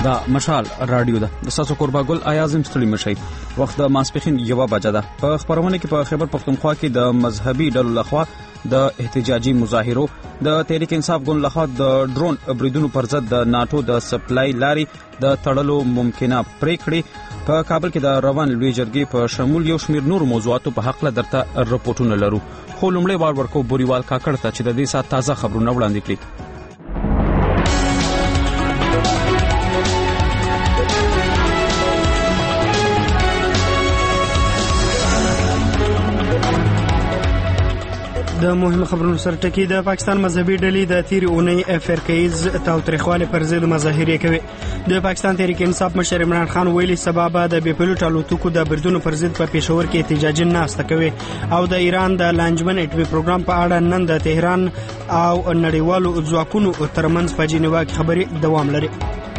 دا مشال رادیو ده د ساسو قرباګل ایازم ستړي مشي وخت د ماسپخین 1 بجه ده په خبرونه کې په خیبر پختونخوا کې د مذهبي ډلو لخوا د احتجاجي مظاهرو د تحریک انصاف ګوند لخوا د ډرون بریدونو پر ضد د ناتو د سپلای لاري د تړلو ممکنه پریکړې په کابل کې د روان لوی جرګې په شمول یو شمیر نور موضوعاتو په حق له درته رپورټونه لرو خو لومړی وار ورکو بوريوال کاکړ ته چې د دې سات تازه خبرونه وړاندې کړي. د مهم خبرونو سره ټکی د پاکستان مذهبي ډلې د تیری اونۍ فرقیز تاوتریخواله پر ضد مظاهره کوي. د پاکستان تحریک انصاف مشر عمران خان ویلي سبب د بي پيلوټ الوتکو د بریدونو پر ضد په پېښور کې احتجاجي ناسته کوي او د ایران د لانجمن اټومي پروګرام په اړه نن د تهران او نړیوالو ځواکونو ترمنځ په جنیوا کې خبرې دوام لري.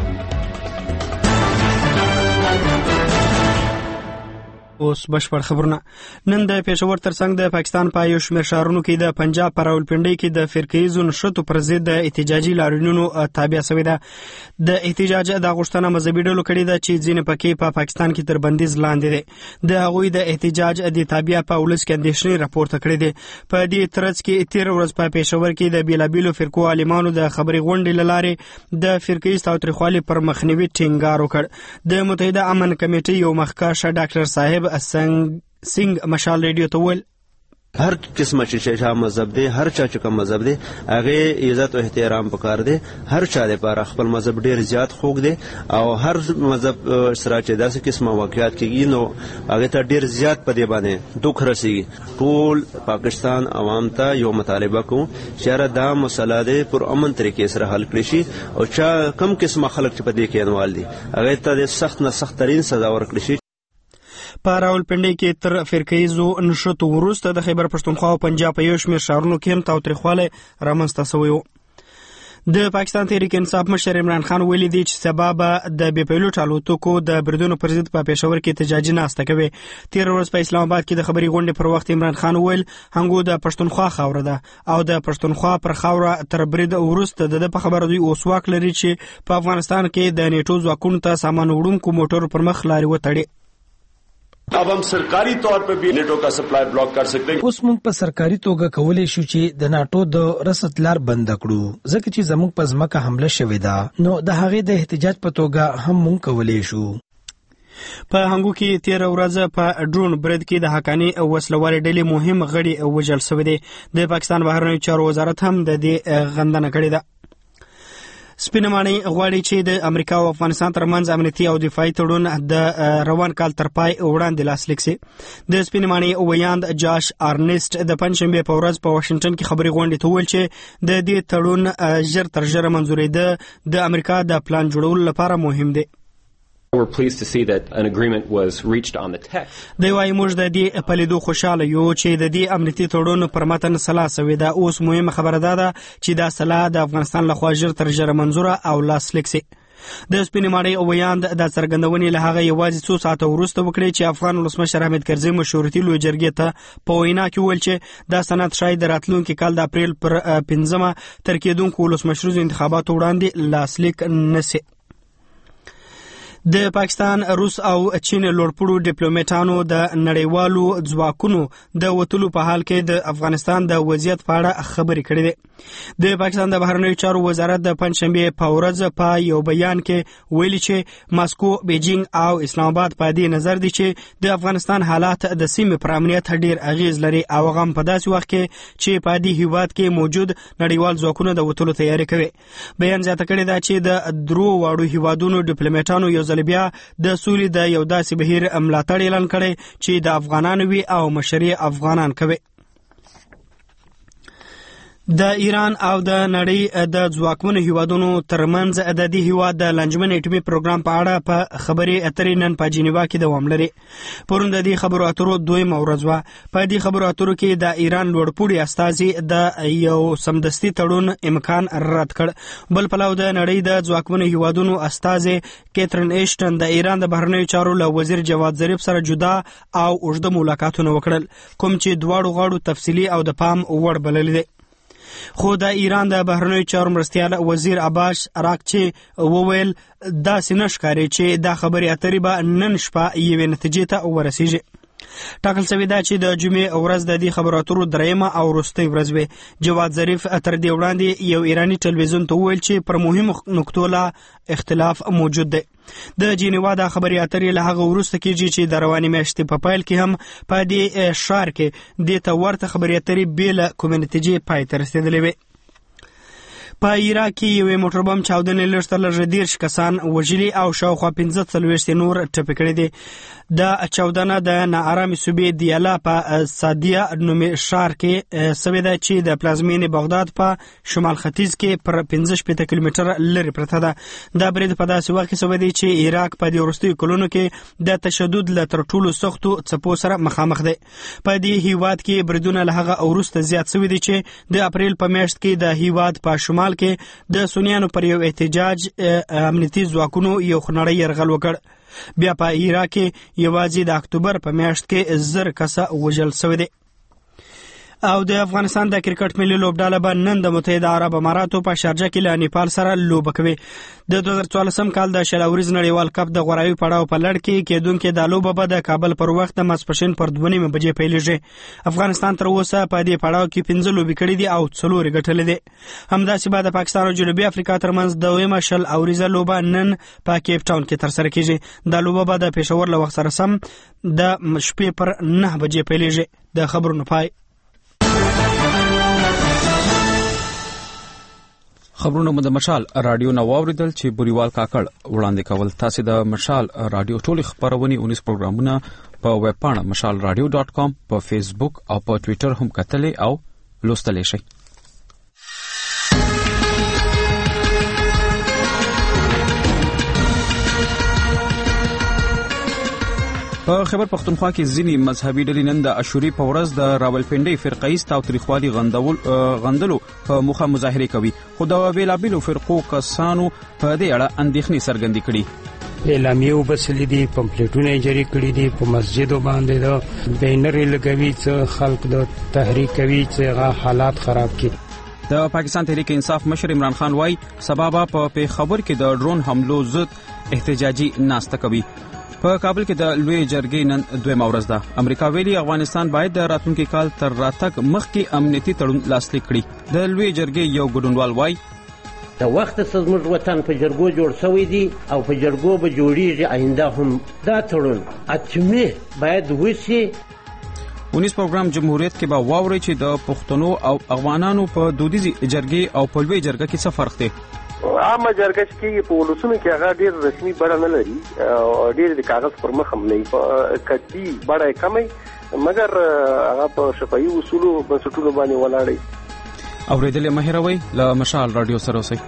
اوس بشپړ خبرونه. نن د پېښور ترڅنګ د پاکستان په یو شمېر ښارونو کې د پنجاب په راولپنډۍ کې د فرقیزو نشټو پر ضد د احتجاجي لاریونونو تابع شوې ده. د احتجاج د غوښتنه مذهبي ډلو کړې ده چې ځینې پکې په پاکستان کې تر بندیز لاندې دي. د هغوی د احتجاج د تابع په ولس کې اندېښنې راپورته کړې دي. په دې ترڅ کې تیر ورځ په پېښور کې د بیلابیلو فرقو عالمانو د خبري غونډې لاره د فرقیز تاوتریخوالي پر مخنیوي ټینګار وکړ. د متحده امن کمیټې یو مخکښ ډاکټر صاحب سنگ مشال ریډیو ته ویل هر قسمه چې مذهب دی هر چا چې کوم مذهب دی هغه عزت او احترام پکار دی. هر چا لپاره خپل مذهب ډیر زیات خوږ دی او هر مذهب سره چې داسې قسمه واقعیت کېږي نو هغه ته ډیر زیات په دې باندې دوک رسیږي. ټول پاکستان عوام ته یو مطالبه کوم چې دا مسله دی پر امن طریقې سره حل کړي شي او چې کم قسمه خلک چې په دې کې انوال دي هغه ته د سخت نه سخت ترين سزا ورکړي شي. په راولپنډۍ کې تر فرقیزو نشټو وروسته د خیبر پښتونخوا او پنجاب په یو شمېر ښارونو کې هم تاوتریخواله رامنځته شوی و. د پاکستان تحریک انصاف مشر عمران خان ویلي دی چې سبب د بي پيلوټ الوتکو د بریدونو پر ضد په پېښور کې احتجاجي ناسته کوي. تیر ورځ په اسلام آباد کې د خبري غونډې پر وخت عمران خان ویل هنګو د پښتونخوا خاور ده او د پښتونخوا پر خاور تر برید وروسته د په خبره دوی اوس واک لري چې په افغانستان کې د نیټو ځواکونو ته سامان وړونکو موټر پر مخ لاري وتړي. अब हम सरकारी तौर पे भी नेटो का सप्लाई ब्लॉक कर सकते हैं. اوس موږ په سرکاري توګه کولای شو چې د ناتو د رسد لار بند کړو ځکه چې زموږ په ځمکه حمله شوې ده نو د هغې د احتجاج په توګه هم موږ کولای شو. په هنګو کې تیر ورځ په ډرون برید کې د حقانی وسلوال ډلې مهم غړي وژل شوی دي. د پاکستان بهرنیو چارو وزارت هم د دې غندنه کړې ده. سپینمانی غواړي چې د امریکا او افغانستان ترمنځ امنیتي او دفاعي تړون د روان کال تر پای وړاندې لاسلیک شي. د سپینمانی ویاند جاش ارنست د پنځشنبه په ورځ په واشنگټن کې خبري غونډې ته ویل چې د دې تړون ژر تر ژره منځوري ده د امریکا د پلان جوړولو لپاره مهم دی. We're pleased to see that an agreement was reached on the text. دی وايي موږ د دې په لیدو خوشاله یو چې د دې امنیتي تړون پر متن صلاح شوې ده. اوس مهمه خبره ده چې دا صلاح د افغانستان لخوا ژر تر ژره منظوره او لاسلیک شي. د سپینماړی ویاند د څرګندونې له هغه یوازې څو ساعته وروسته وکړي چې افغان ولسمشر حامد کرزي مشورتي لوی جرګې ته په وینا کې ویل چې دا سند شاید د راتلونکي کال د اپریل پر 15 تر کېدونکو ولسمشرو انتخاباتو وړاندې لاسلیک نشي. د پاکستان روس او چین لوړپوړو ډیپلوماټانو د نړیوالو ځواکونو د وټلو په حال کې د افغانستان د وضعیت په اړه خبرې کړې ده. د پاکستان د بهرنیو چارو وزارت د پنځشنبه په ورځ په یو بیان کې ویلي چې ماسکو، بیجینګ او اسلام آباد په دې نظر دي چې د افغانستان حالات د سیمې پر امنیت ډیر اغیز لري او هغه په داسې وخت کې چې په دې هیواد کې موجود نړیوال ځواکونه د وټلو تیاری کوي. بیان زیاته کړی دا چې د درو واړو هیوادونو ډیپلوماټانو یو بیا د سولې د یو داسې بهیر ملاتړ اعلان کړي چې د افغانانو وي او مشري افغانان کوي. د ایران او د نړۍ د ځواکمنو هیوادونو ترمنځ د دې هیواد د لانجمن اټومي پروګرام په اړه په خبرې اترې نن په جنیوا کې دوام لري. پرون د دې خبرو اترو دویمه ورځ وه. په دې خبرو اترو کې د ایران لوړپوړي استازي د یو سمدستي تړون امکان رد کړ. بل پلو د نړۍ د ځواکمنو هیوادونو استازي کیترین ایشټن د ایران د بهرنیو چارو له وزیر جواد ظریف سره جدا او اوږده ملاقاتونه وکړل کوم چې دواړو غاړو تفصیلي او د پام وړ بلل دي. خو د ایران د بهرنیو چارو مرستیال وزیر عباس اراغچی وویل داسې نه ښکاري چې دا خبرې اترې به نن شپه یوې نتیجې ته ورسیږي. ټاکل شوې ده چې د جمعې ورځ د دې خبرو اترو درېیمه او وروستۍ ورځ وي. جواد ظریف تر دې وړاندې یو ایراني ټلویزیون ته وویل چې پر مهمو نکتو لا اختلاف موجود دی. د جنیوا د خبرې اترې له هغه وروسته کېږي چې د روانې میاشتې په پیل کې هم په دې ښار کې دې ته ورته خبرې اترې بې له کومې نتیجې پای ته رسېدلې وې. په عراق کې یوې موټر بم چاودنې لږ تر لږه 13 کسان وژلي او شاوخوا 45 نور ټپي کړي دي. د چاودنه د ناارامې صوبې دیالا په سادیه نومې ښار کې سوې ده چې د پلازمینې بغداد په شمال ختیځ کې پر 15 کیلومتره لرې پرته ده. دا برید په داسې وخت کې سوی دی چې عراق په دې وروستیو کلونو کې د تشدد له تر ټولو سختو څپو سره مخامخ دی. په دې هیواد کې بریدونه له هغه وروسته زیات سوي دي چې د اپریل په میاشت کې د هیواد په شمال کې د سنیانو پر یو احتجاج امنیتي ځواکونو یو خونړی یرغل وکړ. بیا په عراق کې یوازې د اکتوبر په میاشت کې 1000 کسه وژل شوي دي. او د افغانستان د کرکټ ملي لوبډاله به نن د متحده عرب اماراتو په شارجه کې له نیپال سره لوبه کوي. د 2014 کال د شلوريز نړیوال کپ د غوراوي پړاو په لړ کې کېدونکې د لوبه به د کابل پر وخت د ماسپښین پر 2:30 بجې پیلېږي. افغانستان تر اوسه په دې پړاو کې 15 لوبې کړې دي او 4 ګټلې دي. همداسې به د پاکستان او جنوبي افریقا ترمنځ دویمه شلوريزه لوبه نن په کیپ ټاون کې ترسره کېږي. دا لوبه به د پېښور له وخت سره سم د شپې پر 9 بجې پیلېږي. د خبرونو پای. خبرونه مو د مشال رادیو نو واوریدل چې بوريوال کاکړ وړاندې کول. تاسو د مشال رادیو ټول خبرونه 19 پروګرامونه په ویب پاڼه mashalradio.com په فیسبوک او په ټوئیټر هم کتلې او لوستلې شئ. په خیبر پختونخوا کې ځینی مذهبي ډلې نن د عاشوري په ورځ د راولپنډۍ فرقې تاوتریخوالي غندلو په مخه مظاهره کوي. خو د بیلابیلو فرقو کسانو په دې اړه اندېښنې څرګندې کړي. اعلامیه وبسلې دي، پمفلټونه جاری کړي دي، په مسجدو باندې د بینر لګوي چې خلک د تحریک کوي چې حالات خراب کړي. د پاکستان تحریک انصاف مشر عمران خان وايي سبب په پیښور کې د ډرون حملو ضد احتجاجي ناسته کوي. په کابل کې د لوی جرګې نن دویمه ورځ ده. امریکا ویلي افغانستان باید د راتلونکي کال تر راتګ مخکې امنیتي تړون لاسلیک کړي. د لوی جرګې یو ګډونوال وايي د وخت زموږ وطن په جرګو جوړ شوی دی او په جرګو به جوړیږي. آینده هم دا تړون اتمه باید وشي. 19 پروګرام جمهوریت کې به واوري چې د پښتنو او افغانانو په دودیزي جرګې او په لوی جرګه کې څه فرق دی. عامه جرګه چې په ولسونو کې هغه ډیر رسمي بڼه نه لري او ډیر د کاغذ پر مخ هم نه په کدي بڼه کمي، مګر هغه په شفاهي اصولو بنسټونو باندې ولاړی. اوریدل مهروي له مشال رادیو سره اوسئ.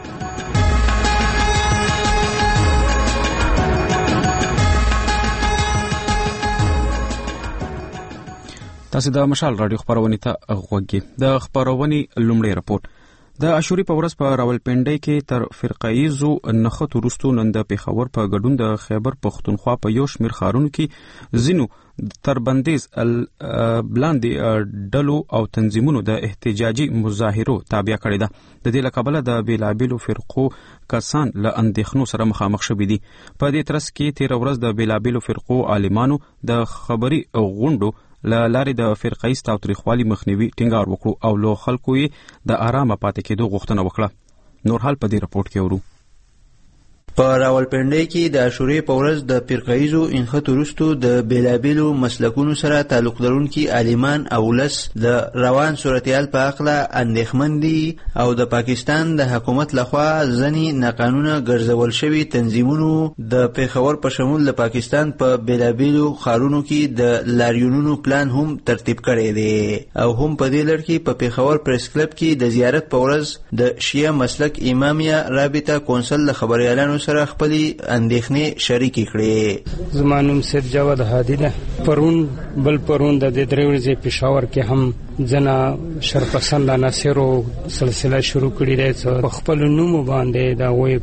تاسو د مشال رادیو خبرونه ته غوږی. د خبرونه لومړی رپورټ. د عاشوري په ورځ په راولپنډۍ کې تر فرقایزو نخښتو وروسته نن د پیښور په ګډون د خیبر پختونخوا په یو شمېر ښارونو کې ځینو تر بندیز بلاندې ډلو او تنظیمونو د احتجاجي مظاهرو تابع کړې ده. د دې له کبله د بیلابیلو فرقو کسان له اندېښنو سره مخامخ شوي دي. په دې ترڅ کې تیر ورځ د بیلابیلو فرقو عالمانو د خبري غونډو لارې د فرقې تاوتریخوالي مخنیوي ټینګار وکړو او له خلکو یې د آرامه پاتې کېدو غوښتنه وکړه. نور حال په دې رپورت کې ورو. په راولپنډۍ کې د عاشوري په ورځ د فرقایزو انخت وروسته د بیلابیلو مسلکونو سره تعلق لرونکي عالمان او ولس د روان صورتحال په اړه اندېښمن دي او د پاکستان د حکومت لخوا ځینې ناقانونه ګرځول شوي تنظیمونو د پیښور په شمول د پاکستان په بیلابیلو ښارونو کې د لاریونونو پلان هم ترتیب کړی دی او هم په دې لړ کې په پیښور پریس کلب کې د زیارت په ورځ د شیعه مسلک امامیه رابطه کونسل د خبريالانو سره خپلې اندېښنې شریکې کړې. زما نوم سید جواد هادي ده. پرون د دې درې ورځې پېښور کې هم ځنه شرپسند عناصرو سلسله شروع کړې ده په خپل نوم باندې دا وې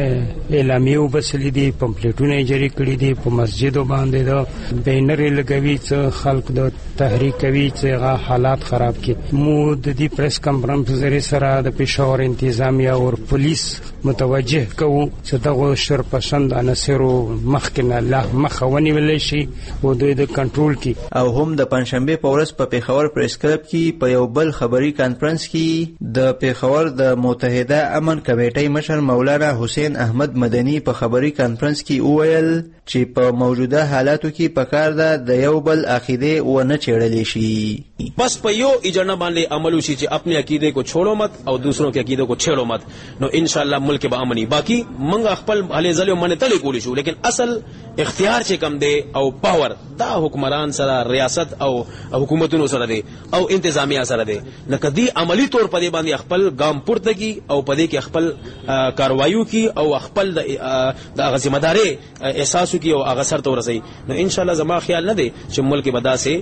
اعلامیه وبسلې دي پمفلیټونه جاری کړې دي په مسجدو باندې دا بینر لګوي چې خلک د تحریک کوي چې هغه حالات خراب کړي. مو د دې پریس کانفرنس ذریعہ سره د پېښور انتظامیه او پولیس متوجه کوو چې دغه شرپسند عناصرو مخکنه مخاوني ولې شي او دوی د کنټرول کی. او هم د پنځشنبه په ورځ په پېښور پریس کلب کې په یو بل خبري کانفرنس کې د پېښور د متحده امن کمیټې مشر مولانا حسین احمد مدني په خبري کانفرنس کې وویل چې په موجوده حالاتو کې پکار ده د یو بل عقیده و نه چېړلې شي. بس په یو ایجنډا باندې عمل وشي چې خپل عقیده کو چھوڑو مت او دوسروں کی عقیده کو چھیڑو مت نو انشاءاللہ ملک به امني. باقی منګه خپل هلي ځلې منه تلې کولی شو لیکن اصل اختیار چې کم دی او پاور دا حکمران سره ریاست او حکومتونو سره دی او انتظامیه سره دی. نه کدی عملی طور په دې باندې خپل ګام پورته کی او په دې کې خپل کاروایو کی او خپل د ذمہ داری احساس کی او هغه سره ورسي نو ان شاء الله زما خیال نه دی چې ملک بدا سے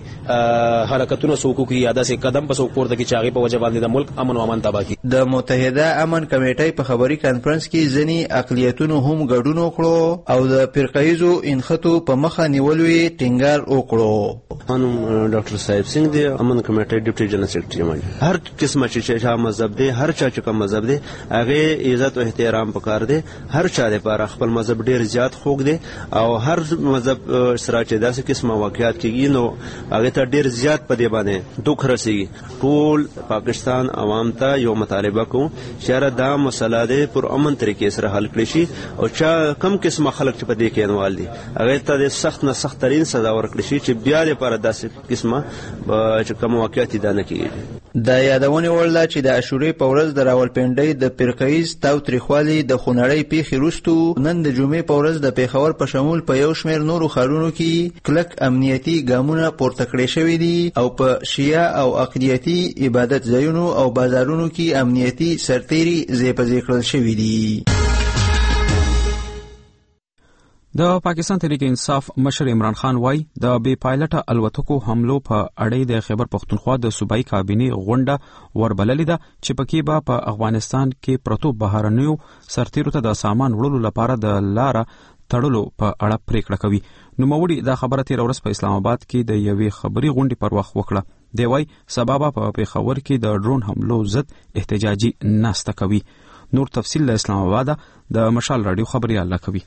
حرکتونو سوکو کی یاده سے قدم په سوک پورته کی چاغي په وجه باندې د ملک امن او امان تباہ کی. د متحده امن کمیټې په خبري کانفرنس کې ځنی اقلیتونو هم ګډون وکړو او د فرقایزو انخطو په مخه نیولوي ټینګار وکړو. خانم ډاکټر صاحب سنگ دی امن کمیټې ډیپټي جنرال سیکریټری مانی هر قسمه چې مذهب دی هر چا چې کوم مذهب دی هغه عزت او احترام پکار دی. هر چا لپاره خپل مذهب ډیر زیات خوږ دی او هر مذهب سره چې داسې قسمه واقعیات کیږي نو هغه ته ډیر زیات په دې باندې دوک رسیږي. ټول پاکستان عوام ته یو مطالبه کوم چې دا مسله ده پر امن طریقې سره حل کړي شي او چا کم قسمه خلک چې په دې کې انوال دي هغه ته د سخت نه سخت ترين سزا ورکړي شي چې بیا لپاره داسې قسمه چې کوم واقعیت ده نه کیږي. د یادونه ولله چې د عاشورې په ورځ د راولپنډۍ د فرقایز تاو تریخوالي د خونړۍ پیښې وروسته نن د جمعې په ورځ د پېښور په شمول په یو شمېر نورو ښارونو کې کلک امنیتي ګامونه پورته کړي شوي دي او په شیعه او اقلیتي عبادت ځایونو او بازارونو کې امنیتي سرتېري ځای په ځای کړل شوي دي. د پاکستان تحریک انصاف مشر عمران خان وای د بې پایلټه الوتکو حملو په اړه د خیبر پختونخوا د صوبایي کابینې غونډه وربللې ده چې پکې به په افغانستان کې پرتو بهرنیو سرتیرو ته د سامان وړلو لپاره د لاره تړلو په اړه پریکړه کوي. نوموړي دا خبره تیر ورځ په اسلام آباد کې د یوې خبري غونډې پر وخت وکړه. دی وای سبب په پېښور کې د ډرون حملو ضد احتجاجي ناسته کوي. نور تفصیل د اسلام آباد د مشال رادیو خبريال کوي.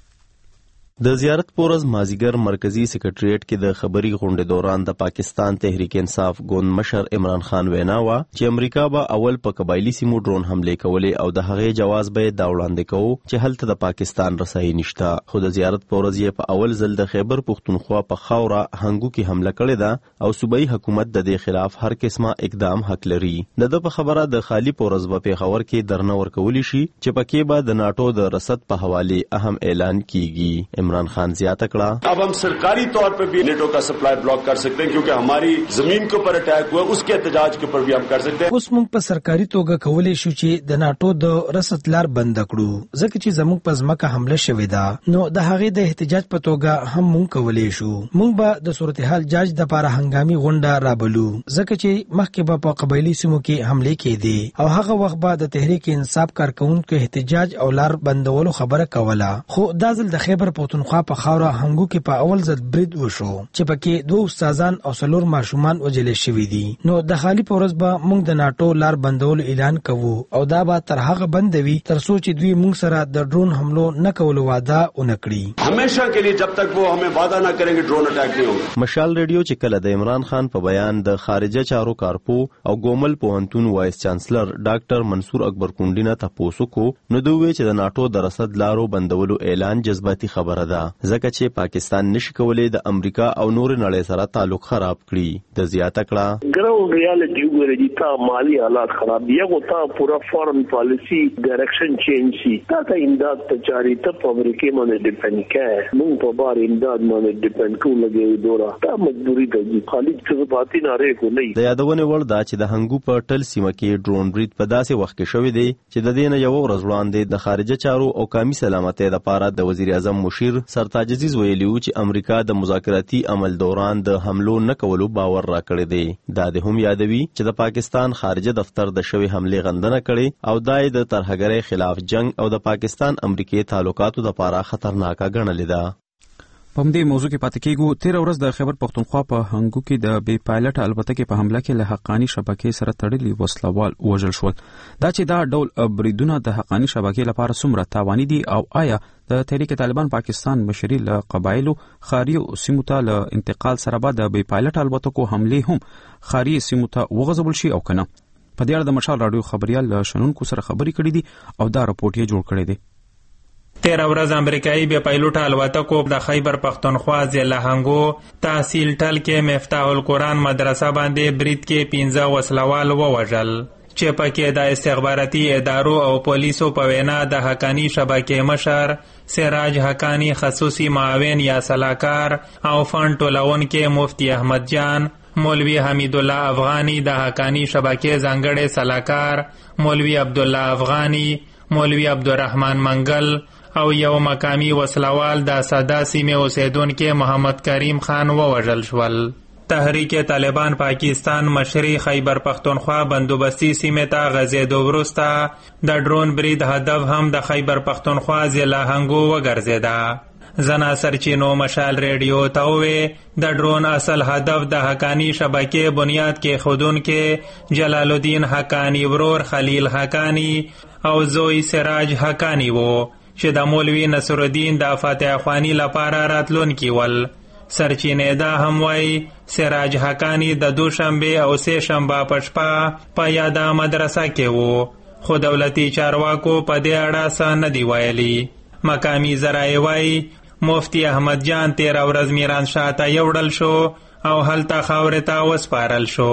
د زیارت پورز مازیګر مرکزی سیکریټریټ کې د خبري غونډې دوران د پاکستان تحریک انصاف ګوند مشر عمران خان وینا وا چې امریکا به اول په قبایلی سیمو ډرون حمله کولې او د هغې جواز به دا وړاندې کوو چې هلته د پاکستان رسایي نشته. خو د زیارت پورز یې په اول ځل د خیبر پختونخوا په خاوره هنګو کې حمله کړې ده او صوبایي حکومت د دې خلاف هر قسمه اقدام حق لري. د په خبره د خالی پورز په پېښور کې درنه ورکولی شي چې پکې به د ناټو د رصد په حواله اهم اعلان کیږي. عمران خان زیاته کړه अब हम सरकारी तौर पे भी नेटो का सप्लाई ब्लॉक कर सकते हैं क्योंकि हमारी जमीन के ऊपर अटैक हुआ उसके एहतजाज के ऊपर भी हम कर सकते हैं. اوس موږ په سرکاري توګه کولای شو چې د ناټو د رصد لار بند کړو ځکه چې زموږ په ځمکه حمله شوې ده نو د هغې د احتجاج په توګه هم موږ کولای شو. موږ به د صورتحال جاج د لپاره هنګامي غونډه رابلو ځکه چې مخکې به په قبایلی سیمو کې حمله کېدې او هغه وخت به د تحریک انصاف کارکونکو احتجاج او لار بندولو خبره کوله. خو دا ځل د خیبر پختونخوا په خاوره هنګو کې په اول ځل برید وشو چې پکې 2 استادان او 4 ماشومان وجل شوي دي. نو د خالی پورز به موږ د ناټو لار بندولو اعلان کوو او دا به تر هغه بندوي تر څو چې دوی موږ سره د ډرون حملو نه کولو وعده ونکړي. همیشه के लिए जब तक वो हमें वादा ना करेंगे ड्रोन अटैक नहीं होगा. مشال ریډیو چې کله د عمران خان په بیان د خارجه چارو کارپو او ګومل پوهنتون وایس چانسلر ډاکټر منصور اکبر کونډی نه تاسو کو نو دوی چې د ناټو د رصد لارو بندولو اعلان جذباتي خبره ده ځکه چې پاکستان نشي کولای د امریکا او نور نړۍ سره تعلق خراب کړي. د زیاته کړه ګراوند ریالټي وګورئ تا مالی حالات خراب دی او تا پورا فارن پالیسی ډایرکشن چینج شي تا ته امداد ته چاري ته په امریکا باندې ډیپند کړي موږ په بار امداد باندې ډیپند کوو لګي دورا تا مجبوری ده خالد څه باتي نه رې کو نه. د یادونه ور دا چې د هنګو په ټل سیمه کې ډرون برید په داسې وخت کې شوې دی چې د دین یو ورځ وړاندې د خارجه چارو او قومي سلامتۍ لپاره د وزیر اعظم مشیر سفیر سرتاج عزیز ویلي و چې امریکا د مذاکراتي عمل دوران د حملو نه کولو باور راکړی دی. دا د هم یادوي چې د پاکستان خارجه دفتر د شوی حملې غندنه کړې او دا د ترهګرۍ خلاف جنگ او د پاکستان امریکای تعلقاتو لپاره خطرناکه ګڼلې ده. په دې موضوع کې پاتې کېږو. 13 ورځ د خیبر پختونخوا په هنګو کې د بې پایلټ البتکې په حمله کې له حقانی شبکې سره تړلي وسلوال وژل شول. دا چې دا ډول بریدونه د حقانی شبکې لپاره څومره تاواني دي او آیا د تحریک طالبان پاکستان مشري له قبایلو خاري سیمو ته له انتقال سره به د بې پایلټ البتکو حملې هم خاري سیمو ته وغځول شي او کنه. په دې اړه د مشال رادیو خبريال شنونکو سره خبرې کړې دي او دا راپورټ یې جوړ کړی دی. 13 ورځ امریکایي بې پایلوټه الوتکو د خیبر پختونخوا ضلع هنګو تحصیل ټل کې مفتاح القرآن مدرسه باندې برید کې 15 وسلوال ووژل چې پکې د استخباراتي ادارو او پولیسو په وینا د حقانی شبکې مشر سراج حقانی خصوصي معاون یا سلاکار او فند ټولونکي مفتی احمد جان، مولوی حمید الله افغانی د حقانی شبکې ځانګړی سلاکار، مولوی عبدالله افغانی، مولوی عبدالرحمن منگل او یو مقامی وسلوال د صدا سیمې اوسیدونکي محمد کریم خان ووژل شول. تحریک طالبان پاکستان مشري خیبر پختونخوا بندوبستي سیمې ته غځېدو وروسته د ډرون برید هدف هم د خیبر پختونخوا ضلع هنګو وګرځېده. زنا سرچینو مشال ریډیو ته وویل د ډرون اصل هدف د حقانی شبکې بنیاد کې خودونکي جلال الدین حقانی ورور خلیل حقانی او زوی سراج حقانی وو چې د مولوی نصر الدین د فاتح خوانی لپاره راتلونکي ول. سرچینې دا هم وایي سراج حقانی د دوشنبه او سه شنبه په شپه په یاده مدرسه کې وو خو دولتي چارواکو په دې اړه څه نه دی ویلي. مقامی ذرایع وایي مفتی احمد جان 13 ورځ میرانشاه ته یوړل شو او هلته خاورې ته وسپارل شو.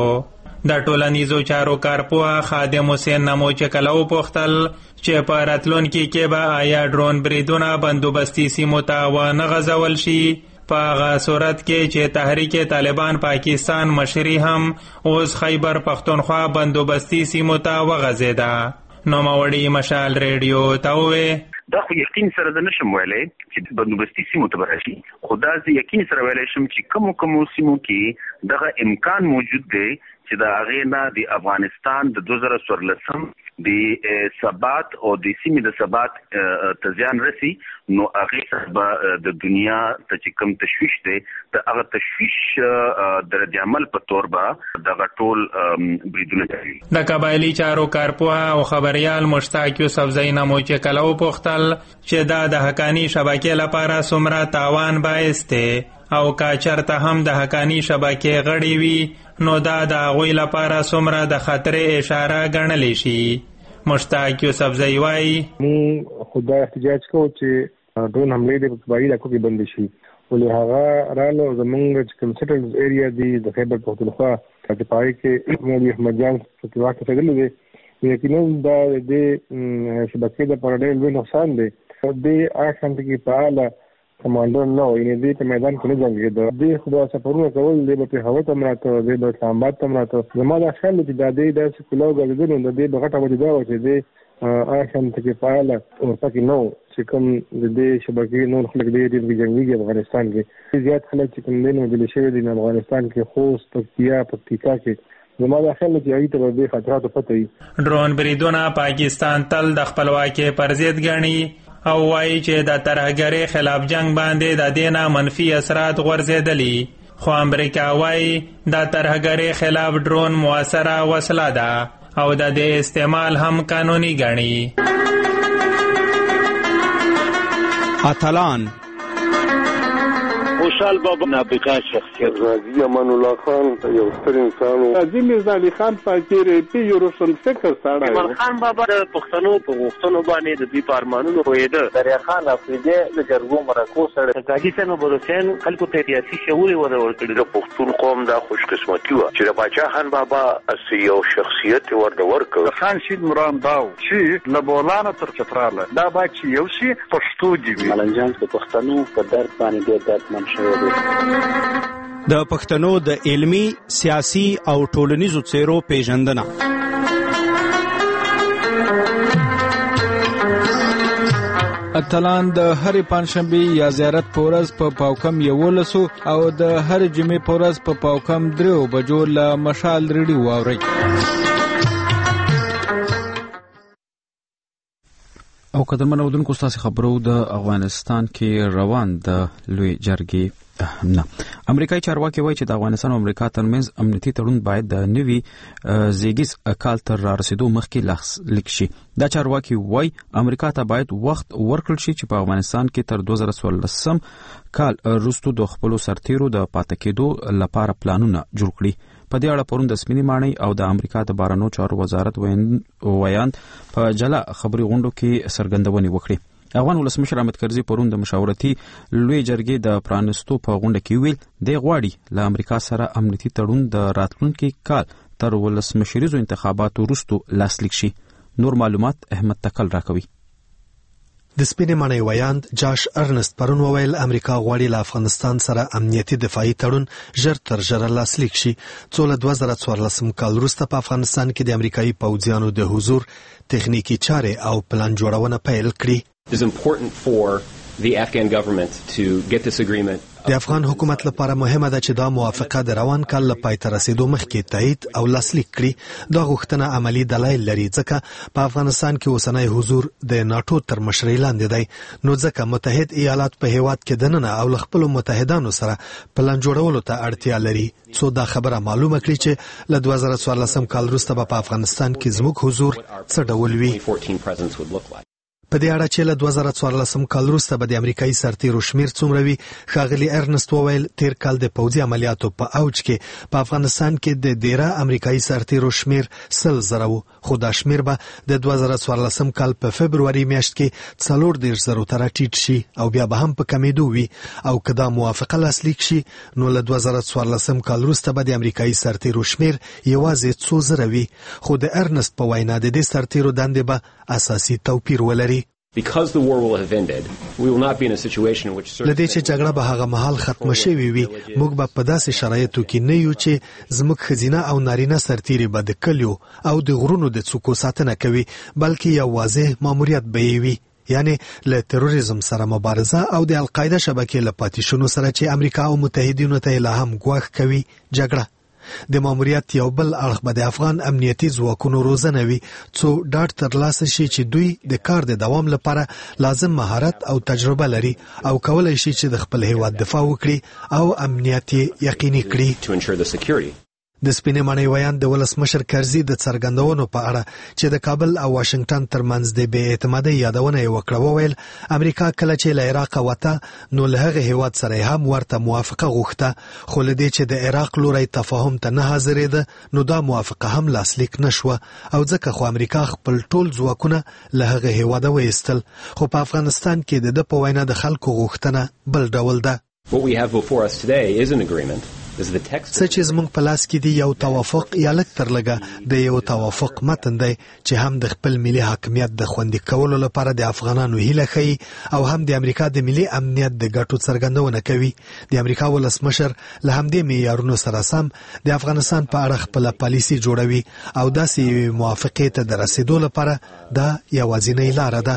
د ټولنیزو چارو کارپوه خادم حسین نموچ کلو پوښتل چې په راتلونکي کې به آیا ډرون بریدونه بندوبستي سیمو ته ونه غځول شي په هغه صورت کې چې تحریک طالبان پاکستان مشري هم اوس خیبر پختونخوا بندوبستي سیمو ته وغځېده. نوموړي مشال ریډیو ته وویل دا خو یقین سره د نشم ویلی چې بندوبستي سیمو ته به راشي، خو دا زه یقین سره ویلی شم چې کومو سیمو کې دغه امکان موجود دی چې د هغې نه د افغانستان د 2014 د ثبات او د سیمې د ثبات ته زیان رسي، نو هغې سره به د دنیا ته چې کوم تشویش دی د هغه تشویش د رد عمل په طور به دغه ټول بریدونه کوي. د قبایلي چارو کارپوه او خبریال مشتاق یوسف زینمو چې کله وپوښتل چې دا د حقانی شبکې لپاره څومره تاوان باعث دی او که چېرته هم د حقانی شبکې غړي وي نو دا د هغوی لپاره څومره د خطر اشاره ګڼلی شي. مشتاق یوسف زئی وایي موږ خو دا احتجاج کوو چې ډرون حملې د قبایلي علاقو کې بندې شي، ولې هغه رالو زموږ چې کوم سیټلز ایریا دی د خیبر پختونخوا چې په هغې کې مولوي احمد جان پکې واک رسېدلی دی، یقینا دا د شبکې دپاره ډېر لوی نقصان دی. دې هغه شان کې فعاله کمانډر نه و، یعنې دې په میدان کې نه جنګېده، دې خو به سفرونه کول، دې به پېښور ته هم راته، دې به اسلام آباد ته هم راته. زما دا خیال دی چې دا دې داسې کلاو ګرځېدل نو د دې به غټه وجه دا وه چې دې هغه شان کې فعاله ورپکې نه و چې کوم د دې شبکې نور خلک ډېر جنګېږي افغانستان کې. زیات خلک چې کوم دی نو وژلي شوي دي افغانستان کې، خوست، پکتیکا کې. زما دا خیال دی چې هغوی ته به دې خطراتو پته وي. ډرون بریدونه پاکستان تل د خپلواکۍ پر ضد ګڼي او وایي چې د ترهګرۍ خلاف جنگ باندې د دې نه منفي اثرات غورځېدلي، خو امریکا وایي د ترهګرۍ خلاف ډرون مؤثره وسله ده او د دې استعمال هم قانوني ګڼي. اتلان خوشحال بابا نابغه شخصیت، غازی امان الله خان یو ستر انسان و، قاضي میرزا علي خان فقیر پی یو روشن فکر سړی، ایمان خان بابا د پښتنو په غوښتنو باندې د دوی په ارمانونو پوهېده، دریا خان افریدی د جرګو مرکو سړی، قاضي صاحب محمد خلکو ته سیاسي شعور یې ورکړی. د پښتون قوم دا خوشقسمتي وه چې د باچا خان بابا یو شخصیت ورته ورکړ. خان شید مرام داو چې له بولانه تر چتراله دا باید چې یو شي پښتو دي وي. ملنجان د پښتنو په درد باندې ډېر دردمن د پښتنو د علمی، سیاسي او ټولنیزو څیرو پیژندنه. اتلان د هرې پنجشنبې یا زیارت په ورځ په پاوکم 11 او د هرې جمعې په ورځ په پاوکم 3 بجو له مشال ریډیو واورئ. او قدرمن اودونکو ستاسو خبرو د افغانستان کې روان د لوی جرګې نه امریکایي چارواکي وایي چې د افغانستان او امریکا ترمنځ امنیتي تړون باید د نوي زیږیز کال تر رارسیدو مخکې لاسلیک شي. دا چارواکي وایي امریکا ته باید وخت ورکړل شي چې په افغانستان کې تر 2014 کال وروسته د خپل سرتیرو د پاتې کېدو لپاره پلانونه جوړ کړي. په دې اړه پرون د سپینې ماڼۍ او د امریکا د بهرنیو چارو وزارت ویاند په جلا خبري غونډو کې څرګندونې وکړې. افغان ولسمشر حامد کرزي پرون د مشاورتي لوی جرګې د پرانستو په غونډه کې ویل دی غواړي له امریکا سره امنیتي تړون د راتلونکي کال تر ولسمشریزو انتخاباتو وروسته لاسلیک شي. نور معلومات احمد تکل راکوي. د سپینې ماڼۍ ویاند جاش ارنست پرون وویل امریکا غواړي له افغانستان سره امنیتي دفاعي تړون ژر تر ژره لاسلیک شي څو له 2014 کال وروسته په افغانستان کې د امریکایي پوځیانو د حضور تخنیکی چارې او پلان جوړونه پیل کړي. It is important for the Afghan government to get this agreement. د افغان حکومت لپاره مهمه ده چې دا موافقه د روان کال له پای ته رسیدو مخکې تایید او لاسلیک کړي. دا غوښتنه عملی دلایل لري ځکه په افغانستان کې اوسنی حضور د ناتو تر مشرۍ لاندې دی. نو ځکه متحد ایالات په هیواد کې دننه او خپل متحدانو سره پلان جوړولو ته اړتیا لري. څو دا خبره معلومه کړي چې له 2014 کال وروسته په افغانستان کې زموږ حضور څه ډول وي. په دې اړه چې له 2014 کال وروسته به د امریکایي سرتیرو شمیر څومره وي ښاغلي ارنست وویل تیر کال د پوځي عملیاتو په اوج کې په افغانستان کې د 13 امریکایي سرتیرو شمیر 100,000 و خو دا شمیر به د 2014 کال په فبرवरी میاشت کې 40,000 ته راټیټ شي او بیا به هم په کمیدو وي او که دا موافقه لاسلیک شي نو له 2014 کال وروسته به د امریکایي سرتیرو شمیر یوازې 2,000 وي خو د ارنست په وینا د دې سرتیرو دندې به اساسي توپیر ولري. Because the war will have ended, we will not be in a situation in which لدې چې جګړه به هغه مهال ختمه شوې وي موږ به په داسې شرایطو کې نه یو چې زموږ ښځینه او نارینه سرتیري به د کلیو او د غرونو د څوکو ساتنه کوي بلکې یو واضح ماموریت به وي یعنی له تروریزم سره مبارزه او د القاعده شبکې له پاتې شونو سره چې امریکا او متحدینو ته لا هم ګواښ کوي جګړه. د ماموریت یو بل اړخ به د افغان امنیتي ځواکونو روزنه وي څو ډاډ ترلاسه شي چې دوی د کار د دوام لپاره لازم مهارت او تجربه لري او کولای شي چې د خپل هیواد دفاع وکړي او امنیت یقیني کړي. د سپینې ماڼۍ ویاند د ولسمشر کرزي د څرګندونو په اړه چې د کابل او واشنگټن ترمنځ د بې اعتمادۍ یادونه یې وکړه وویل امریکا کله چې له عراق وته نو له هغه هیواد سره هم ورته موافقه غوښته خو له دې چې د عراق لوري تفاهم ته نه حاضرېده نو دا موافقه هم لاسلیک نشوه او ځکه خو امریکا خپل ټول ځواکونه له هغه هیواد وایستل خو په افغانستان کې د په وینا د خلکو غوښتنه بل ډول ده. What we have before us today is an agreement. څه چې زموږ په لاس کې دی یو توافق یا لږ تر لږه د یو توافق متن دی چې هم د خپل ملي حاکمیت د خوندي کولو لپاره د افغانانو هیله ښیي او هم د امریکا د ملي امنیت د ګټو څرګندونه کوي. د امریکا ولسمشر له همدې معیارونو سره سم د افغانستان په اړه خپل پالیسي جوړوي او داسې موافقې ته د رسیدو لپاره دا یوازینۍ لاره ده.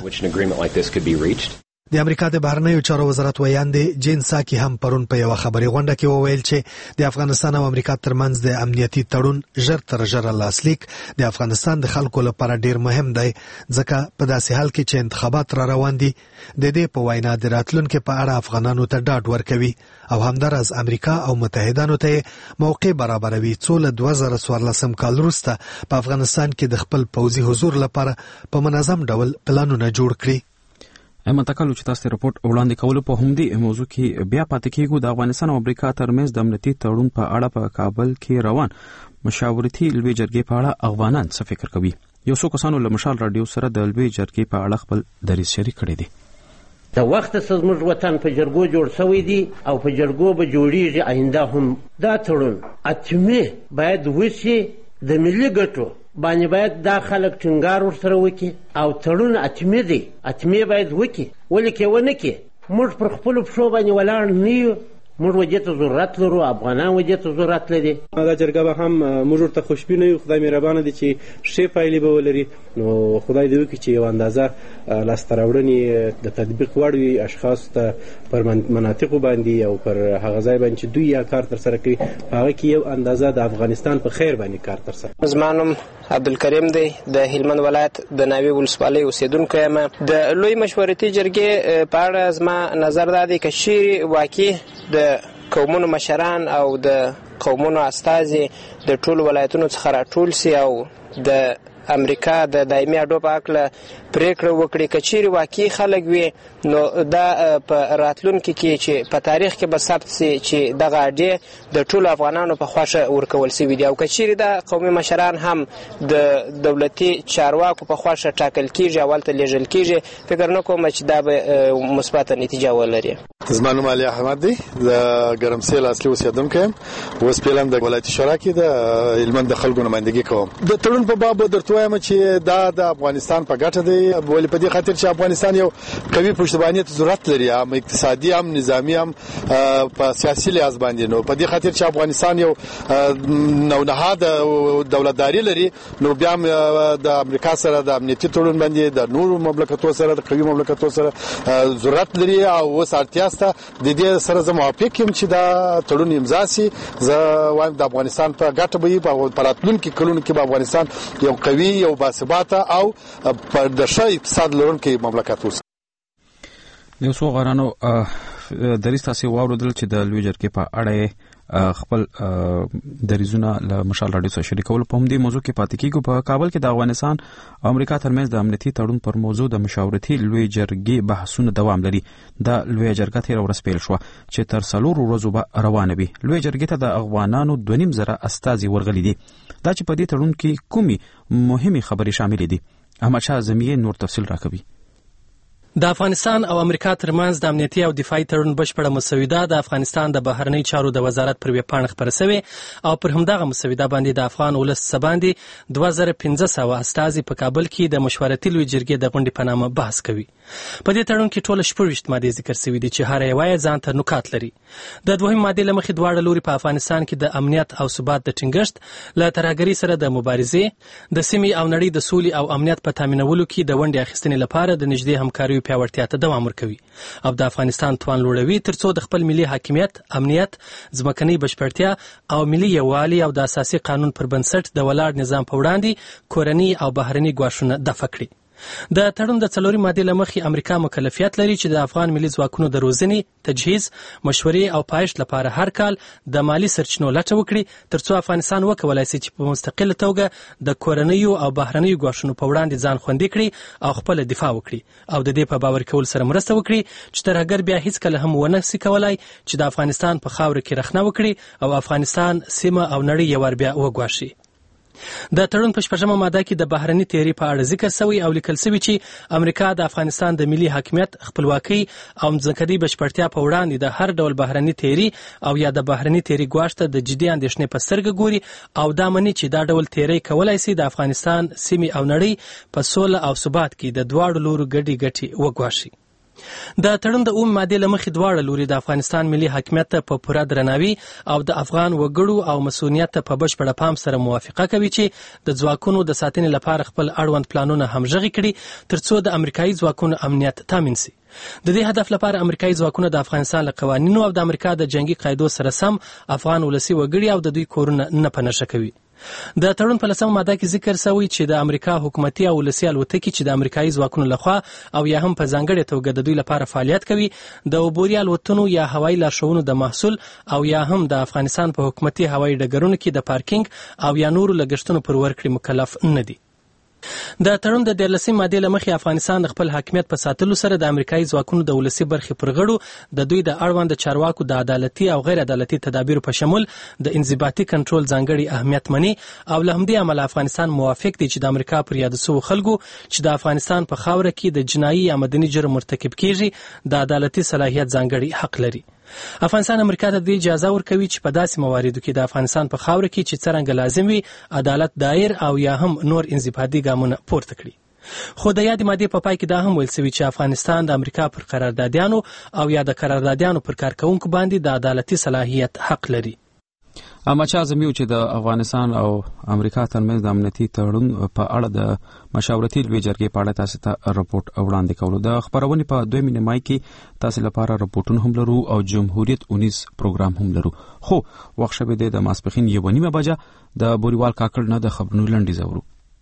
د امریکا د بهرنیو چارو وزارت ویاند جین ساکی هم پرون په یو خبري غونډه کې وویل چې د افغانستان او امریکا ترمنځ د امنیتي تړون ژر تر ژره لاسلیک د افغانستان د خلکو لپاره ډیر مهم دی ځکه په داسې حال کې چې انتخابات را روان دي د دې په وینا د راتلونکو په اړه افغانانو ته ډاډ ورکوي او همدارس امریکا او متحدانو ته موقع برابروي څو له 2014 کال وروسته په افغانستان کې د خپل پوځي حضور لپاره په منظم ډول پلانونه جوړ کړي. متکلو چې تاسو رپورت وړاندې کول په همدې موضوع کې بیا پاتې کیږو. د افغانستان او امریکا ترمنځ د امنیتي تړون په اړه په کابل کې روان مشاورتي لوی جرګې په اړه افغانان څه فکر کوي. یو څو کسانو له مشال رادیو سره د لوی جرګې په اړه خپل دریځ شریک کړی دی. د وخت څخه زموږ وطن په جرګو جوړ شوی دی او په جرګو به جوړیږي آینده هم. دا تړون اتمه باید وشي د ملي ګټو باندې باید دا خلک ټینګار ورسره وکړي او تړون اتمه باید وکړي ولې کې ونه کې موږ پر خپل پښو باندې ولاړ نه یو موږ ودې ته ضرورت لرو، افغانان ودې ته ضرورت لري. دا جرګه به هم موږ ورته خوشبینه یو، خدای مهربانه دی چې ښې پایلې به ولري. نو خدای دې وکړي چې یو اندازه لاسته راوړنې د تطبیق وړ وي، اشخاص ته پر مناطقو باندې او پر هغه ځای باندې چې دوی یا کار ترسره کوي په هغه کې یو اندازه د افغانستان په خیر باندې کار ترسره. زما نوم عبدالکریم دی، د هلمند ولایت د ناوې ولسوالۍ اوسېدونکی یم. د لوی مشورتي جرګې په اړه زما نظر دا دی که چیرې واقع د قومونو مشران او د قومونو استازي د ټولو ولایتونو څخه راټول سي او د امریکا د دایمي اډو په هکله پریکړه وکړي، که چیرې واقعي خلک وي نو دا په راتلونکي کې چې په تاریخ کې به ثبت سي چې دغه اډې د ټولو افغانانو په خوښه ورکول سوي دي، او که چیرې دا قومي مشران هم د دولتي چارواکو په خوښه ټاکل کیږي او هلته لیږل کیږي، فکر نه کوم چې دا به مثبته نتیجه ولري. زما نوم علي احمد دی، د ګرمسیل اصلي اوسېدونکی یم، اوس فعلا د ولایتي شورا کې د هلمند د خلکو نمایندګي کوم. د تړون په باب درته وایم چې دا د افغانستان په ګټه دی، ولې په دې خاطر چې افغانستان یو قوي پشتواني ته ضرورت لري، هم اقتصادي هم نظامی هم په سیاسي لحاظ باندې. نو په دې خاطر چې افغانستان یو نونهاد دولتداري لري، نو بیا هم د امریکا سره د امنیتي تړون باندې د نورو مملکتونو سره د قوي مملکتونو سره ضرورت لري، او اوس اړتیا شته. د دې سره زه موافق یم چې دا تړون امضا سي. زه وایم د افغانستان په ګټه به وي، په راتلونکي کلونو کې به افغانستان یو قوي یو باثباته او د ښه اقتصاد لرونکی مملکت اوسي. یو څو غرانو دریځ تاسې واورېدل چې د لوی جرګې په اړه خپل دریځونه له مشال راډیو سره شریکول. په همدې موضوع کې پاتې کیږو. په کابل کې د افغانستان او امریکا ترمنځ د امنیتي تړون پر موضوع د مشاورتي لوی جرګې بحثونه دوام لري. دا لوی جرګه تېره ورځ پیل شوه چې تر 4 ورځو به روانه وي. لوی جرګې ته د افغانانو 2.5 استازي ورغلي دي. دا چې په دې تړون کې کومې مهمې خبرې شاملې دي، احمدشاه اعظمي نور تفصیل راکوي. د افغانستان او امریکا ترمنځ د امنیتي او دفاعي تړون بشپړه مسوده د افغانستان د بهرنی چارو د وزارت پر ویبپاڼه خپره شوې او پر همدغه مسوده باندې د افغان ولس څخه باندې 2500 استازي په کابل کې د مشورتي لوی جرګې د غونډې په نامه بحث کوي. په دې تړون کې ټول 26 مادې ذکر شوي دي چې هر یوه ځان ته نکات لري. د دویم مادې له مخې دواړه لوري په افغانستان کې د امنیت او ثبات د ټینګښت، له ترهګرۍ سره د مبارزې، د سیمې او نړۍ د سولې او امنیت په تامینولو کې د ونډې اخیستنې لپاره د نږدې همکاریو پیاوړتیا ته دوام ورکوي او د افغانستان توان لوړوي ترڅو د خپل ملي حاکمیت، امنیت، ځمکنۍ بشپړتیا او ملي یووالي او د اساسي قانون پر بنسټ د ولاړ نظام په وړاندې کورني او بهرني ګواښونه دفع کړي. د تړون د 4 مادې له مخې امریکا مکلفیت لري چې د افغان ملي ځواکونو د روزنې، تجهیز، مشورې او پایښت لپاره هر کال د مالی سرچینو لټه وکړي ترڅو افغانستان وکولای شي چې په مستقله توګه د کورنیو او بهرنیو ګواښونو په وړاندې ځان خوندي کړي او خپل دفاع وکړي او د دې په باور کول سره مرسته وکړي چې ترهګر بیا هیڅ کله هم ونه سي کولای چې د افغانستان په خاوره کې رخنه وکړي او افغانستان، سیمه او نړۍ یو ور بیا وګواښي. د تړون په 4مه ماده کې د بهرني تیری په اړه ذکر شوی او لیکل شوی چې امریکا د افغانستان د ملي حاکمیت، خپلواکۍ او ځمکنۍ بشپړتیا په وړاندې د هر ډول بهرني تیری او یا د بهرني تیری ګواښ ته د جدي اندېښنې په سترګه ګوري او دا مني چې دا ډول تیری کولای شي د افغانستان، سیمې او نړۍ په سوله او ثبات کې د دواړو لورو ګډي وګواښي. د تړون د مادې له مخې دواړه لوري د افغانستان ملي حاکمیت ته په پوره درناوي او د افغان وګړو او مسؤلیت ته په بشپړه پام سره موافقه کوي چې د ځواکونو د ساتنې لپاره خپل اړوند پلانونه همغږي کړي ترڅو د امریکایي ځواکونو امنیت تامین شي. د دې هدف لپاره امریکایي ځواکونه د افغانستان له قوانینو او د امریکا د جنگي قاعدو سره سم افغان ولسي وګړي او د دوی کورونه نه په نښه کوي. د تړون په 10مه ماده کې ذکر شوی چې د امریکا حکومتي او ولسي الوتکې چې د امریکایي ځواکونو لخوا او یا هم په ځانګړې توګه د دوی لپاره فعالیت کوي د عبوري الوتنو یا هوایي لارښوونو د محصول او یا هم د افغانستان په حکومتي هوایي ډګرونو کې د پارکینګ او یا نورو لګښتونو پر ورکړې مکلف نه دي. د تړون د 14 مادې له مخې افغانستان د خپل حاکمیت په ساتلو سره د امریکایي ځواکونو د ولسي برخې پر غړو د دوی د اړوند چارواکو د عدالتي او غیر عدالتي تدابیرو په شمول د انضباطي کنټرول ځانګړي اهمیت مني او له همدې امله افغانستان موافق دی چې د امریکا پر یاد شوو خلکو چې د افغانستان په خاوره کې د جنایي یا مدني جرم مرتکب کیږي د عدالتي صلاحیت ځانګړي حق لري. افغانستان امریکا ته د اجازه ورکوي چې په داسې مواردو کې د افغانستان په خاوره کې چې څرنګه لازم وي عدالت دایر او یا هم نور انضباطي ګامونه پورته کړي. خو د یادې مادې په پای کې دا هم ویل سوي چې افغانستان د امریکا پر قراردادیانو او یا د قراردادیانو پر کارکوونکو باندې د عدالتي صلاحیت حق لري. احمدشاه اعظمي چې د افغانستان او امریکا ترمنځ د امنیتي تړون په اړه د مشاورتي لوی جرګې په اړه تاسو ته راپورټ وړاندې کولو. د خبرونې په 2 مای کې تاسو لپاره راپورټونه هم لرو او جمهوریت 19 پروګرام هم لرو. خو وخت شوه د ماسپخین 1:30 بجه د بوريوال کاکړ نه د خبرونو لنډیز اورو.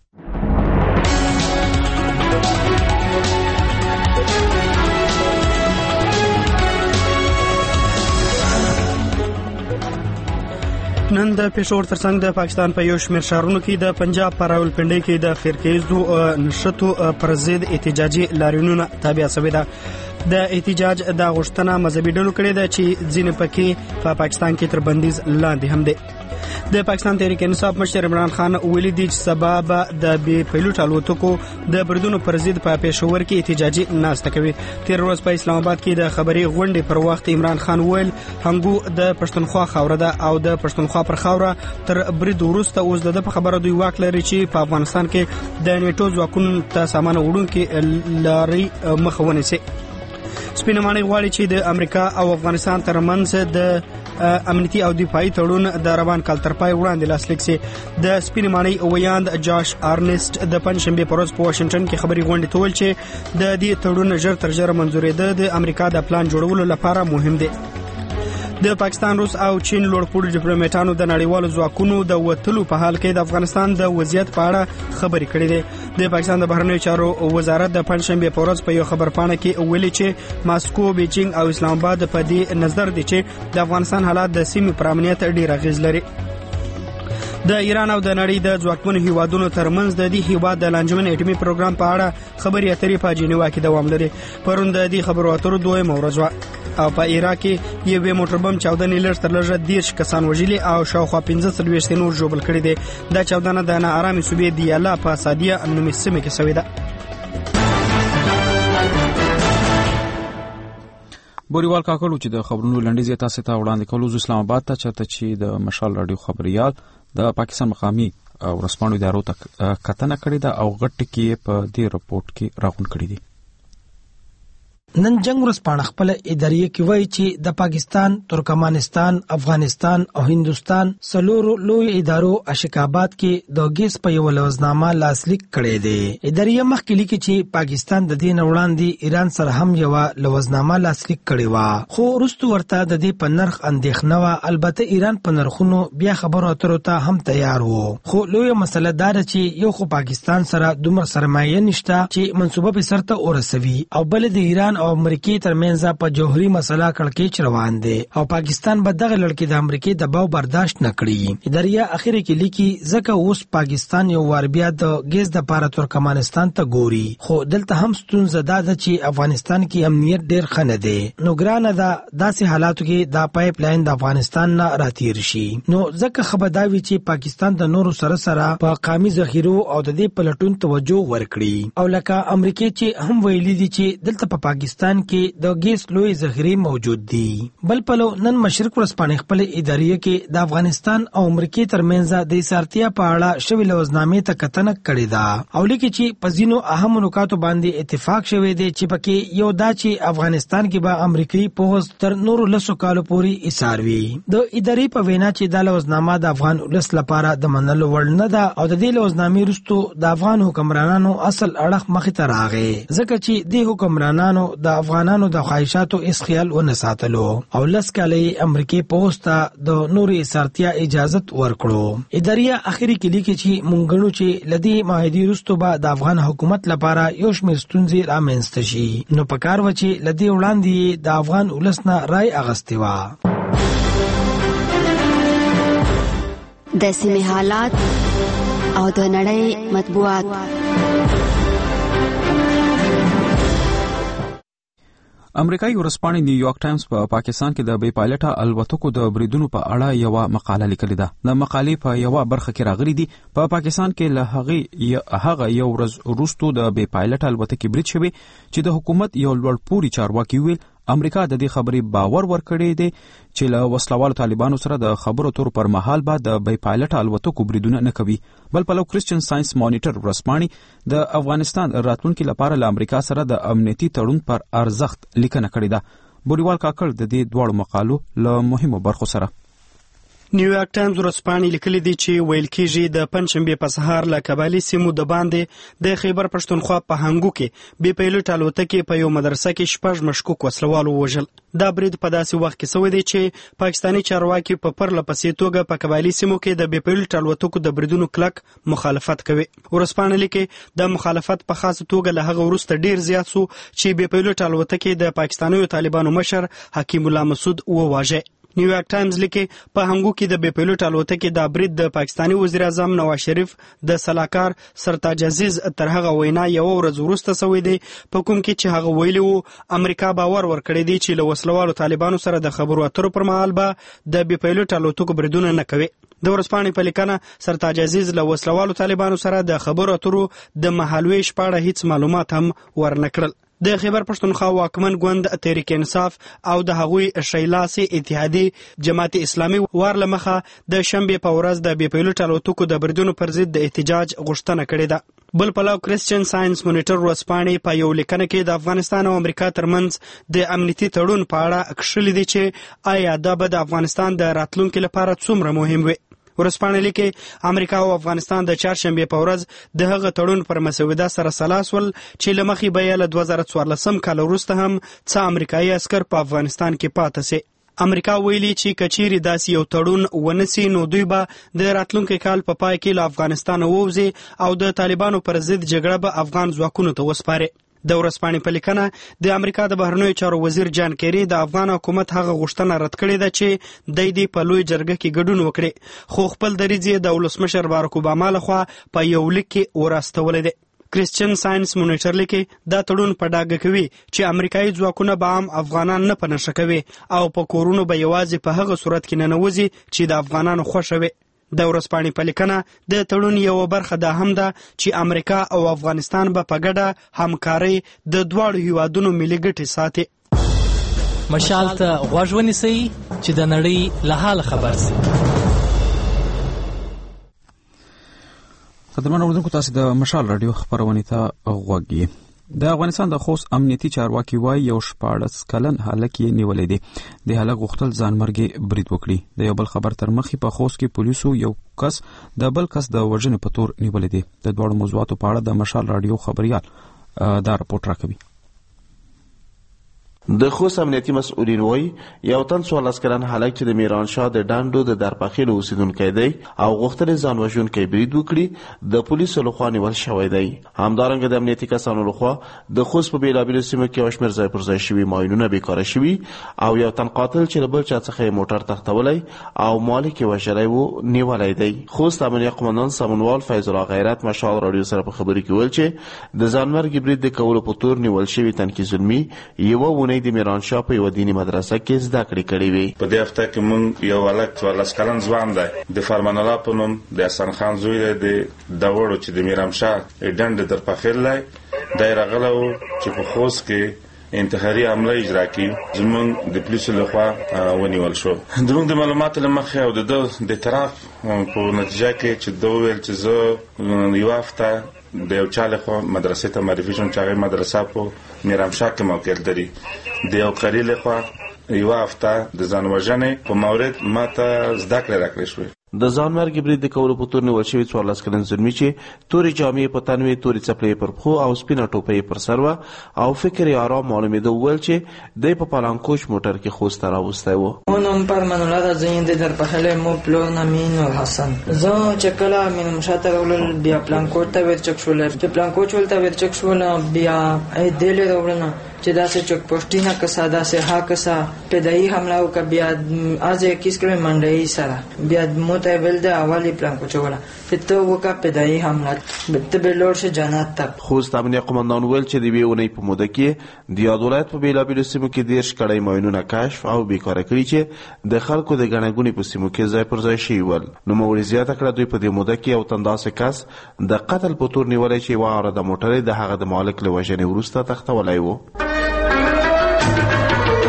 نن د پېښور ترڅنګ د پاکستان په یو شمېر ښارونو کې د پنجاب په راولپنډۍ کې د فرقه‌ییزو نښتو پر ضد احتجاجي لاریونونه تابع شوي ده. د احتجاج د غوښتنه مذهبي ډلو کړې ده چې ځینې پکې په پاکستان کې تر بندیز لاندې هم دي. د پاکستان تحریک انصاف مشر عمران خان ویلي دی چې سبب د بې پیلوټ الوتکو د بریدونو پر ضد په پېښور کې احتجاجي ناسته کوي. تیر ورځ په اسلام آباد کې د خبري غونډې پر وخت عمران خان ویل هنګو د پښتونخوا خاوره ده او د پښتونخوا پر خاوره تر برید وروسته اوس د خبره دوی واک لري چې په افغانستان کې د نیټو ځواکونو ته سامان وړونکي لاري مخه ونیسي. سپینمانه غواړي چې د امریکا او افغانستان ترمنځ د امنیتي او دفاعي تړون د روان کال تر پای وړاندې لاسلیک شي. د سپینمانه ویاند جاش آرنست د پنځشنبه پر ورځ په واشنگټن کې خبري غونډې ته ویل چې د دې تړون ژر تر ژره منزورېده د امریکا د پلان جوړولو لپاره مهم دی. د پاکستان، روس او چین لوړپوړو ډیپلوماټانو د نړیوالو ځواکونو د وټلو په حال کې د افغانستان د وضعیت په اړه خبرې کړې دي. د پاکستان د بهرنیو چارو وزارت د پنځشنبه په ورځ په یو خبرپاڼه کې ویلي چې ماسکو، بیجینګ او اسلام آباد په دې نظر دي چې د افغانستان حالات د سیمې پر امنیت ډیر اغیز لري. د ایران او د نړۍ د ځواکمنو هیوادونو ترمنځ د دې هیواد د لانجمن اټومي پروګرام په اړه خبرې اترې په جنیوا کې دوام لري. پرون د دې خبرو اترو 2 ورځ او په عراق کې یو موټر بم چاودنې لږ تر لږه 10 کسان وژلي او شاوخوا 15 نور ژوبل کړي دي. دا چاودنه د ناارامي صوبې دیالا په سادیه نومې سیمه کې شوې ده. بوريوال کاکړ چې د خبرونو لنډیز تاسو ته وړاندې کولو ز اسلام آباد ته چرته چې د مشال رادیو خبريال د پاکستان مقامي ورسپانو ادارو ته کتنه کړې ده او غټ کې په دې رپورت کې راغون کړی دي. نن جنگ ورسپانه خپل ادارې کې وایي چې د پاکستان، ترکمنستان، افغانستان او هندستان سلورو لوی ادارو اشکابات کې د ګیس په یو لوزنامه لاسلیک کړی دی. ادارې مخکې لیکي چې پاکستان د دې نه وړاندې ایران سره هم یو لوزنامه لاسلیک کړې و، خو وروسته ورته د دې په نرخ اندېښنه و. البته ایران په نرخونو بیا خبرو اترو ته هم تیار و، خو لوی مسله دا ده چې یو خو پاکستان سره دومره سرمایه نشته چې منصوبه به سرته ورسوي او بل د ایران او امریکای ترمنځ په جوهري مسله کړکېچ روان دي او پاکستان به دغه لړکې د امریکای دباو برداشت نکړي. ادارې اخر کې لیکي ځکه اوس پاکستان یو وار بیا د ګیس د پاره ترکمنستان ته ګوري، خو دلته هم ستونزه ده چې افغانستان کې امنیت ډیر ښه نه دی. نو ګرانه ده داسې حالاتو کې دا پایپ لاین د افغانستان نه راتیر شي. نو ځکه خبرداوي چې پاکستان د نورو سره په قومي ذخیرو او د دې پلټون توجه ورکړي او لکه امریکای چې هم ویلي دي چې دلته په پاکستان کې د ګیس لوی ذخیرې موجود دي. بل پلو نن مشرق ورسپانې خپل ادارې کې د افغانستان او امریکای ترمنځ د سارتیا په اړه شوی لوزنامې ته کتنه کړې ده او لیکي چې په ځینو اهم نکاتو باندې اتفاق شوی دی چې پکې یو دا چې افغانستان کې به امریکایي پوځ تر نورو 10 کالو پورې ایثار وي. د ادارې په وینا چې د لوزنامه د افغان ولس لپاره د منلو وړ نه ده او د دې لوزنامې وروسته د افغان حکمرانانو اصل اړخ مخې ته راغی ځکه چې د حکمرانانو د افغانانو د خواهشاتو اس خیال و نه ساتلو او لس کالې امریکای پوسټ د نوري سارتیا اجازت ورکړو. ادارې اخري کې لیکي چې مونږ چې لدی معاهدې وروسته به د افغان حکومت لپاره یو شمېر ستونزې رامنځته شي. نو پکار و چې لدی وړاندې د افغان ولسنه رای اغستې و. د سیمې حالات او د نړۍ مطبوعات. امریکایي ورسپانې نیویارک ټایمز په پاکستان کې د بې پایلټه الوتکو د بریدونو په اړه یو مقاله لیکلې ده. د مقالې په یو برخه کې راغلي دي په پاکستان کې له هغه یو ورځ وروسته د بې پایلټه الوتکې برید شوی چې د حکومت یو لوړ پوړي چارواکي ویل امریکا د دې خبرې باور ورکړی دی چې له وسلوالو طالبانو سره د خبرو اترو پر مهال به د بې پایلټ الوتکو بریدونه نه کوي. بل پلو کرسچن ساينس مانیټر ورسپاڼي د افغانستان راتلونکي لپاره له امریکا سره د امنیتي تړون پر ارزښت لیکنه کړې ده. بوریوال کاکړ د دې دواړو مقالو له مهمو برخو سره. نیویارک ټایمز ورځپاڼې لیکلي دي چې ویل کېږي د پنجشنبې په سهار له قبایلي سیمو د باندې د خیبر پښتونخوا په هنګو کې بې پیلوټ الوتکې په یو مدرسه کې 6 مشکوک وسلوالو وژل. دا برید په داسې وخت کې شوی دی چې پاکستاني چارواکي په پرله پسې توګه په قبایلي سیمو کې د بې پیلوټ الوتکو د بریدونو کلک مخالفت کوي. ورځپاڼه لیکي د مخالفت په خاصه توګه له هغه وروسته ډیر زیات شو چې بې پیلوټ الوتکې د پاکستاني طالبانو مشر حکیم الله مسعود وواژه. نیویارک ټایمز لیکي په هنګو کې د بې پیلوټ الوتکې د برید د پاکستاني وزیر اعظم نواز شریف د سلاکار سرتاج عزیز تر هغه وینا یو ورځ وروسته شوی دی په کوم کې چې هغه ویلي وو امریکا باور ورکړی دی چې له وسلوالو طالبانو سره د خبرو اترو پر مهال به د بې پیلوټ الوتکو بریدونه نه کوي. د ورځپاڼې په لیکنه سرتاج عزیز له وسلوالو طالبانو سره د خبرو اترو د مهالویش په اړه هیڅ معلومات هم ورنکړل. د خیبر پښتونخوا واکمن ګوند تحریک انصاف او د هغوی شیلاسي اتحادی جماعت اسلامي ورله مخه د شنبه په ورځ د بې پیلوټ الوتکو د بریدونو پر ضد د احتجاج غوښتنه کړې ده. بل پلو کرسچن ساينس مانیټر ورځپاڼې په یو لیکنه کې د افغانستان او امریکا ترمنځ د امنیتي تړون په اړه کښلي دي چې آیا دا به د افغانستان د راتلونکي لپاره څومره مهم وي. ورځپاڼه لیکي امریکا او افغانستان د چهارشنبه په ورځ د هغه تړون پر مسوده سره سلاسول چې لمخې به له 2014 کال وروسته هم څه امریکایي عسكر په افغانستان کې پاتې سي. امریکا ویلي چې کچيري داسې یو تړون ونسي نو دوی به د راتلونکي کال په پای کې له افغانستان ووځي او د طالبانو پر ضد جګړه به افغان ځواکونو ته وسپاري. د ورځپاڼې په لیکنه د امریکا د بهرنیو چارو وزیر جان کیری د افغان حکومت هغه غوښتنه رد کړې ده چې د دې په لوی جرګه کې ګډون وکړي خو خپل دریځ یې د ولسمشر بارک اوباما لخوا په یو لیک کې وراستولی دی. کرسچن ساينس مانیټر لیکي دا تړون په ډاګه کوي چې امریکایي ځواکونه به عام افغانان نه په نشه کوي او په کورونو به یوازې په هغه صورت کې ننوځي چې د افغانانو خوښه وي. د ورځپاڼې په لیکنه د تړون یو برخه دا هم ده چې امریکا او افغانستان به په ګډه همکاري د دواړو هیوادونو ملي ګټې ساتي. مشال ته غوږ ونیسئ چې د نړۍ له حاله خبر شئ. قدرمن اوریدونکو تاسو د مشال رادیو خبرونه ته غوږ یې. د افغانستان د خوست امنیتي چارواکي وایي یو 14 کلن هلک یې نیولې دي. د هلک غوښتل ځانمرګي برید وکړي. د یو بل خبر تر مخې په خوست کې پولیسو یو کس د بل کس د وژنې په تور نیولې دي. د دوړو موضوعاتو په اړه د مشال رادیو خبريال دا راپورټ راکوي. د خوست امنیتي مسؤلین وایي یو تن 14 کلن هلک چې د میرانشاه د ډانډو د درپخیل اوسیدونکی دی او غوښتل ځان وژونکی برید وکړي د پولیسو لخوا نیول شوی دی. همدارنګه د امنیتي کسانو لخوا د خوست په بیلابیلو سیمو کې یو شمېر ځای پر ځای شوي ماینونه بیکاره شوي او یو تن قاتل چې له بل چا څخه یې موټر تختولی او مالک یې وژلی و نیولی دی. خوست امنیه قمندان سمونوال فیض الله غیرت مشال رادیو سره په خبرې کې ویل چې د ځانمرګي برید د کولو په تور نیول شوي تن کې زلمي یوه د میرانشاه په یو دیني مدرسه کې زده کړې کړې وي. په دې هفته کې مونږ یو هلک 14 کلن ځوان دی د فرمان الله په نوم د حسن خان زوی دی د وړو چې د میرانشاه ډنډ درپخیل دی دی راغلی و چې په خوست کې انتحاري حمله اجرا کړي زمونږ د پولیسو لخوا ونیول شو. زمونږ د معلوماتو له مخې او د اعتراف په نتیجه کې چې ده وویل چې زه یوه هفته د یو چا لخوا مدرسې ته معرفي شوم چې هغې مدرسه په میرانشاه کې موقعیت لري. د یو قاري لخوا یوه هفته د ځان وژنې په مورد ما ته زده کړې راکړې شوې. د ځانمرګي برید د کولو په تور نیول شوي 14 کلن زلمي چې تورې جامې په تن وې، تورې څپلۍ پر پښو او سپینه ټوپۍ پر سر وه او فکر یې آرام معلومېده. وویل چې دی په پالانکوش موټر کې خوست ته راوستی و. مو نوم فرمان الله ده، زه د درپخلی مو پلور نامې نور حسن. زه چې کله میرمنشاه ته راغلل بیا پلانکوټ ته ورچک شول. چې پلانکوټ ولته ورچک شول بیا دلې راوړنه چې داسې چوک پوسټینه کسا داسې ها کسا پیدایي حمله وکړه. بیا از 21 کلو منډهی سره بیا مو ته ویل د اولی پلان کوچوله چې ته وکړه پیدایي حمله ته به لاړ شې جنت ته. خوست امنیه قمندان ویل چې د یوې اونۍ په موده کې د یاد ولایت په بېلابېلو سیمو کې 10 کړۍ ماینونه کشف او بیکاره کړي چې د خلکو د ګڼه ګوڼې په سیمو کې ځای پر ځای شوي ول. نوموړي زیاته کړه دوی په دې موده کې یو تن داسې کس د قتل په تور نیولی چې یوه اره د موټر د هغه د مالک له وژنې وروسته تختولی و.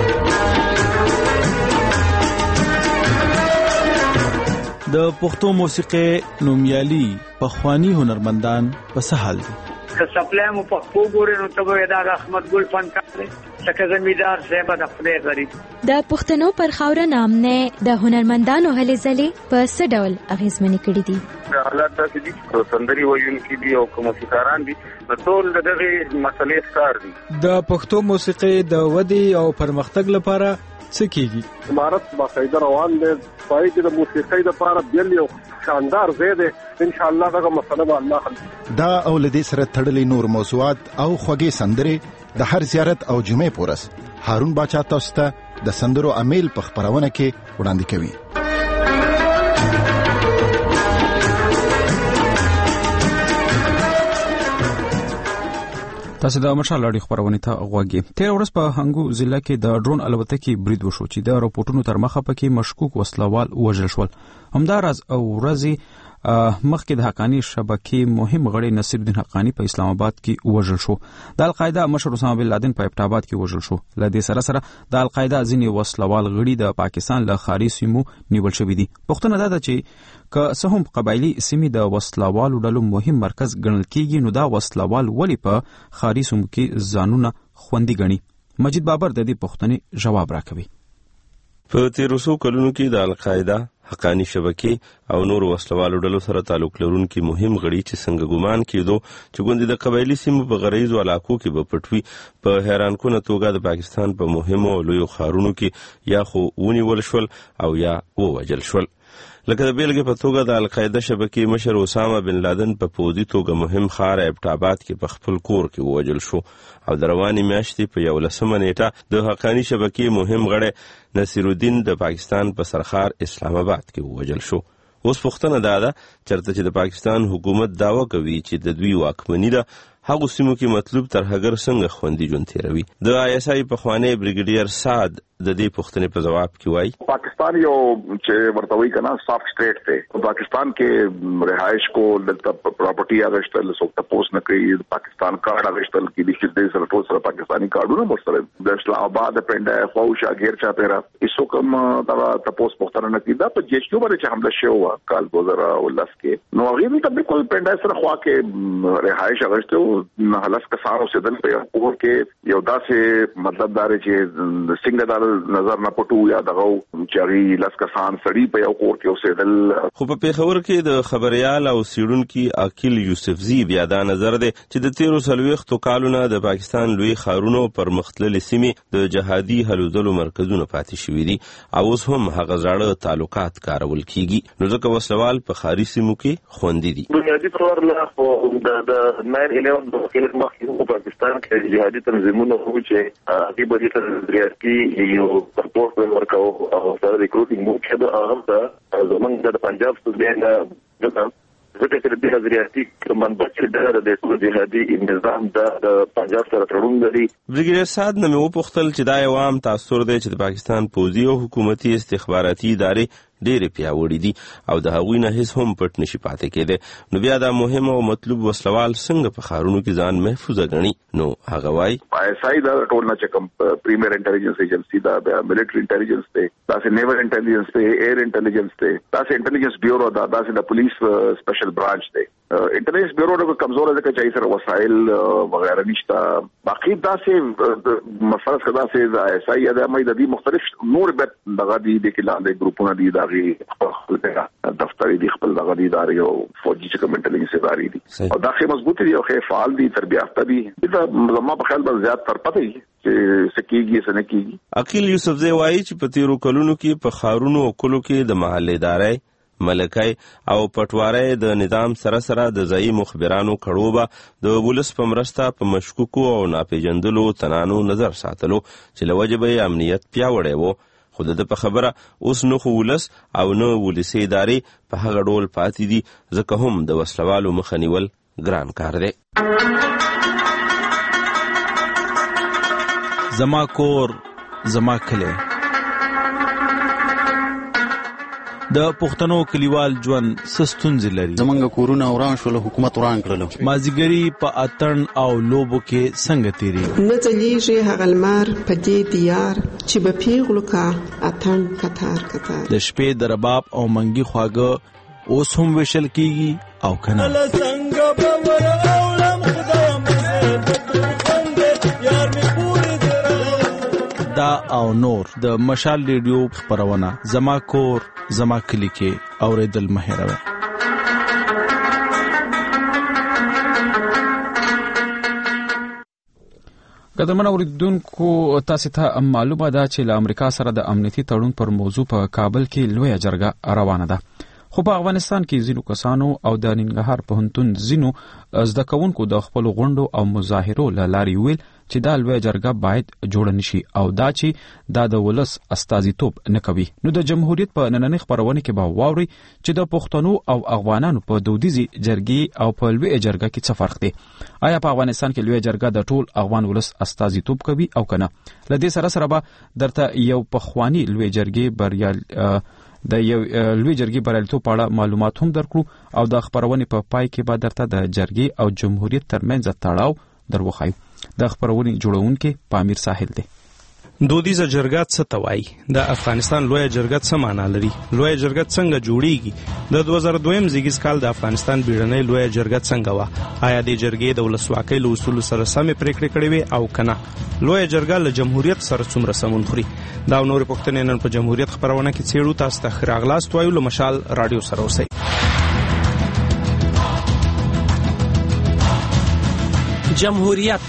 د پښتو موسیقي نومیالي پخوانی هنرمندان په سهال دي که سپلای مو پښتو ګورې نو ته به دا احمد ګل فنکار دی څنګه زمیدار صاحب د خپل غریب د پښتنو پر خاوره نامنه د هنرمندانو هلې ځلې په څه ډول اغیزمنې کړې دي حالات داسې دي سندري ویونکي دي او موسیقاران دي د ټول دغه مسلې ښکار دي د پښتو موسیقي د ودې او پرمختګ لپاره څه کیږي عمارت باقاعده روان دي پای کې د موسیقۍ لپاره بیل یو شاندار ځای دی ان شاء الله دغه مسله به الله حل دا او لدې سره تړلې نور موضوعات او خوږې سندرې د هر زیارت او جمعې پورس هارون باچا تاسو ته د سندرو امیل په خبرونه کې وړاندې کوي تاسو د مشال لړۍ خبرونه ته غوږی. تیر ورځ په هنګو ضلع کې د ډرون الوتکې برید وشو چې د راپورټونو تر مخه پکې مشکوک وسلوال وژل شول. همداراز او ورځي مخکې د حقانی شبکې مهم غړي نصیر الدین حقانی په اسلام آباد کې وژل شو. د القاعده مشر اسامه بن لادن په ابټ آباد کې وژل شو. لدې سره سره د القاعده ځینې وسلوال غړي د پاکستان له خاري سیمو نیول شوي دي. پښتنه دا ده چې که څه هم قبایلی سیمې د وسلوالو ډلو مهم مرکز ګڼل کیږي نو دا وسلوال ولې په خاري سیمو کې ځانونه خوندي ګڼي. مجید بابر د دې پوښتنې جواب راکوي. په تیرو څو کلونو کې د القاعده حقانی شبکې او نور وسلوالو ډلو سره تعلق لرونکي مهم غړي چې څنګه ګمان کېدو چې ګوندې د قبایلی سیمو په غریزو علاقو کې به پټوي په حیرانکونه توګه د پاکستان په مهمو او لویو ښارونو کې یا خو ونیول شول او یا ووژل شول. لکه د بیلګې په توګه د القاعده شبکې مشر اسامه بن لادن په پوځي توګه مهم ښار ابټ آباد کې په خپل کور کې ووژل شو او د روانې میاشتې په 11 نیټه د حقانی شبکې مهم غړی نصیر الدین د پاکستان په سرخار اسلام آباد کې ووژل شو. اوس پوښتنه دا ده چېرته چې د پاکستان حکومت دعوه کوي چې د دوی واکمني ده هغو سیمو کې مطلوب ترهګر څنګه خوندي ژوند تیروي. د آی اس آی پخوانی بریګیډیر سعد د دې پوښتنې په جواب کې وایي پاکستان یو چې ورته وایي کنه سافټ سټیټ دی. پاکستان کې رهائش کو دلته پراپرټي اغشتل څوک تاسو نه کوي. پاکستان کارت اغشتل کې د شدې سره ټول سره پاکستاني کارتونه مرسته د اسلام آباد پنده خوشا غیر چا پیرا ایسو کوم دا تاسو پوښتنه نه کیدا په جیشو باندې چې حمله شو کال 2019 کې نو هغه ته بالکل پنده سره خوا کې رهائش اغشتو نه هلس کسانو سدل په اور کې یو داسې مطلب دار چې څنګه نظر نه پټو یا دغه چاري لاس کسان سړي په یو کور کې اوسېدل. خو په پیښور کې د خبريال او سیړونکو عاقل یوسفزی بیا دا نظر دی چې د 13 کالو نه د پاکستان لوی ښارونو پر مختللې سیمې د جهادي هلوځلو مرکزونه پاتې شوي دي او اوس هم هغه ځاړه تعلقات کارول کیږي نو ځکه وسلوال په خاري سیمو کې خوندي دي. بنیادی طور له د 9/11 د خلک مخکې په پاکستان کې جهادي تنظیمونه وو چې هغه به د ریاستي یو سپورټ ورکاو او سره ریکروټینګ مو کېده هغه د زمونږ د پنجاب صوبې نه ځکه چې د ریاستي منبع چې د ټول جهادي نظام د پنجاب سره تړون لري. بریګیډیر سعد نه مې وپوښتل چې دا یو عام تاثر دی چې د پاکستان پوځي او حکومتي استخباراتي ادارې ډېرې پیاوړي دي او د هغوی نه هیڅ هم پټ نشي پاتې کېدی نو بیا دا مهم او مطلوب وسلوال څنګه په ښارونو کې ځان محفوظه ګڼي. نو هغه وایي آی اس آی دا ټول نه چې کوم پریمیر انټيليجنس ایجنسي دا ملټري انټيليجنس دی دا نیوال انټيليجنس دی ایر انټيليجنس دی دا انټيليجنس بیورو دا د پولیس سپیشل برانچ دی. انټيليجنس بیورو د کمزور ده چې سره وسایل وغیرہ نشته باقي دا سه مسله کدا سه د آی اس آی د مې د مختلف نور به دغه دي د کلاندې ګروپونه دي دا دفتری دی خپل دغه دي ادارې او فوجي چې کوم انټيليجنس ادارې دي او دا خې مضبوطی دي او خې فعال دي تربیته دي دا زما په خیال باندې زیات تر پته چې سکیږي سنکیږي. عقیل یوسفزی وایي چې په تیرو کلونو کې په خارونو او کلو کې د محلدارۍ ملکای او پټوارۍ د نظام سره سره د ځایي مخبرانو کړوبه د ولس په مرسته په مشکوکو او ناپېژندلو تنانو نظر ساتلو چې له وجبه امنیت پیاوړی وو خو د په خبره اوس نه خو ولس او نه ولسي ادارې په هغه ډول پاتې دي ځکه هم د وسلوالو مخه نیول ګران کار دی. زما کور زما کلی د پښتنو کلیوال ژوند ستونزې لري. زمونږ کورونه وران شول، حکومت وران کړل. مازیګری په اتن او لوبو کې څنګه تیری؟ نه ځلیږي هغه لمر په دې دیار چې به پیغلو کا اتن کتار کتار. د شپې د رباب او منګي خواږه اوس هم وشل کیږي او کنه. دا او نور د مشال ریډیو خبرونه زما کور زما کلی کې اوریدل مهروي. قدرمن اوریدونکو، تاسو ته معلومه ده چې له امریکا سره د امنیتي تړون پر موضوع په کابل کې لویه جرګه روانه ده. خو په افغانستان کې ځینو کسانو او د ننګرهار پوهنتون ځینو زده کوونکو د خپل غونډو او مظاهرو له لارې ویل چې دا لویه جرګه باید جوړه نشي او دا چې دا د ولس استازیتوب نه کوي. نو د جمهوریت په نننۍ خبرونه کې به واوري چې د پښتنو او افغانانو په دودیزي جرګې او په لویه جرګه کې څه فرق دی. آیا په افغانستان کې لویه جرګه د ټول افغان ولس استازیتوب کوي او کنه؟ لدې سره به درته یو پخوانی لویه جرګې لوی جرګې بریالیتوب په اړه معلومات هم درکړو او د خبرونې په پای کې به درته د جرګې او جمهوریت ترمنځ تړاو دروخایو. د خبرونې جوړونکي پامیر ساحل دی. دودیزه جرګه څه ته وایي؟ د افغانستان لویه جرګه څه معنا لري؟ لویه جرګه څنګه جوړیږي؟ د 2002 زیږیز کال د افغانستان بیړنۍ لویه جرګه څنګه وه؟ آیا د جرګې د ولسواکۍ له اصولو سره سمې پریکړې کړې وې او کنه؟ لویه جرګه له جمهوریت سره څومره سمون خوري؟ دا او نورې پوښتنې نن په جمهوریت خبرونه کې څېړو. تاسو ته ښه راغلاست وایو. له مشال راډیو سره اوسئ. جمهوریت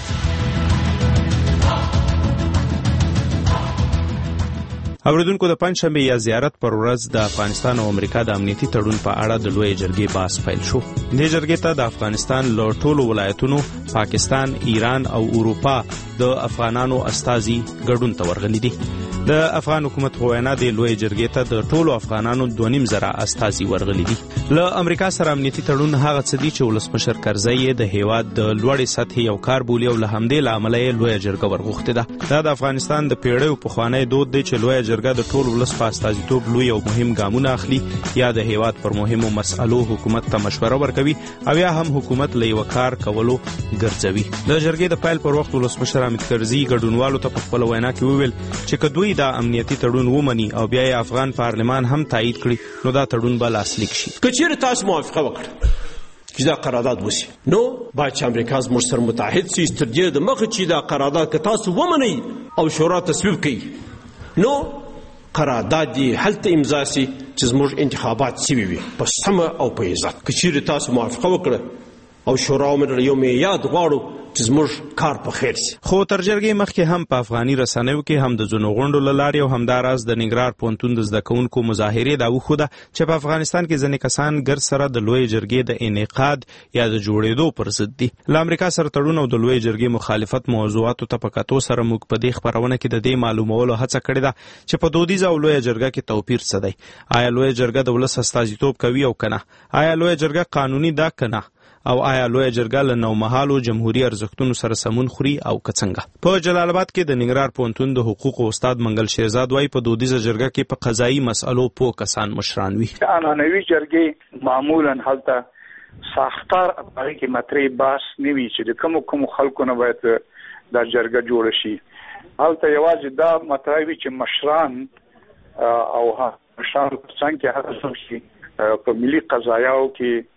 اوریدونکو، د پنځشنبه یا زیارت پر ورځ د افغانستان او امریکا د امنیتي تړون په اړه د لویې جرګې بحث پیل شو. دې جرګې ته د افغانستان له ټولو ولایتونو، پاکستان، ایران او اروپا د افغانانو استازي ګډون ته ورغلي دي. د افغان حکومت په وینا د لویې جرګې ته د ټولو افغانانو 2.5 استازي ورغلي دي. له امریکا سره امنیتي تړون هغه څه دي چې ولسمشر کرزی د هیواد د لوړې سطحې یو کار بولي او له همدې له امله یې لویه جرګه ورغوښتې ده. دا د افغانستان د پیړیو پخوانی دود دی چې لویه جرګه د ټول ولس په استازیتوب لوی او مهم ګامونه اخلي، یا د هیواد پر مهمو مسألو حکومت ته مشوره ورکوي او یا هم حکومت له یو کار کولو ګرځوي. د جرګې د پیل پر وخت ولسمشر حامد کرزي ګډونوالو ته په خپل وینا کې وویل چې که دوی دا امنیتي تړون ومني او بیا یې افغان پارلمان هم تایید کړي نو دا تړون به لاسلیک شي. که چیرې تاسو موافقه وکړه چې دا قرارداد وشي نو باید چې امریکا زموږ سره متحد شي تر دې دمخه چې دا قرارداد که تاسو ومنئ او شورا تصویب کړي نو قرارداد یې هلته امضا شي چې زموږ انتخابات شوي وي په سمه او په عزت. که چیرې تاسو موافقه وکړه او شورا ومنله یو میعاد غواړو چې زموږ کار په خیر شي. خو تر جرګې مخکې هم په افغاني رسنیو کې هم د ځینو غونډو له لارې او همداراز د ننګرهار پوهنتون د زده کوونکو مظاهرې دا وښوده چې په افغانستان کې ځینې کسان ګرد سره د لویې جرګې د انعقاد یا د جوړېدو پر ضد دي. له امریکا سره تړون او د لویې جرګې مخالفت موضوعاتو ته په کتو سره موږ په دې خبرونه کې د دې معلومولو هڅه کړې ده چې په دودیزه او لویه جرګه کې توپیر څه دی. آیا لویه جرګه د ولس استازیتوب کوي او کنه؟ آیا لویه جرګه قانوني ده کنه؟ او آیا لویه جرګه له نومهالو جمهوریت ارزښتونو سره سمون خوري او که څنګه؟ په جلال آباد کې د ننګرهار پوهنتون د حقوقو استاد منګل شیرزاد وایي په دودیزه جرګه کې په قضایي مسألو پوه کسان مشران وي. عنعنوي جرګې معمولا هلته ساختار هغه کې مطرح بحث نه وي چې د کوم خلکو نه باید دا جرګه جوړ شي. هلته یوازې دا مطرح وي چې مشران او مشران څنګه هغه څه په ملي قضایاو کې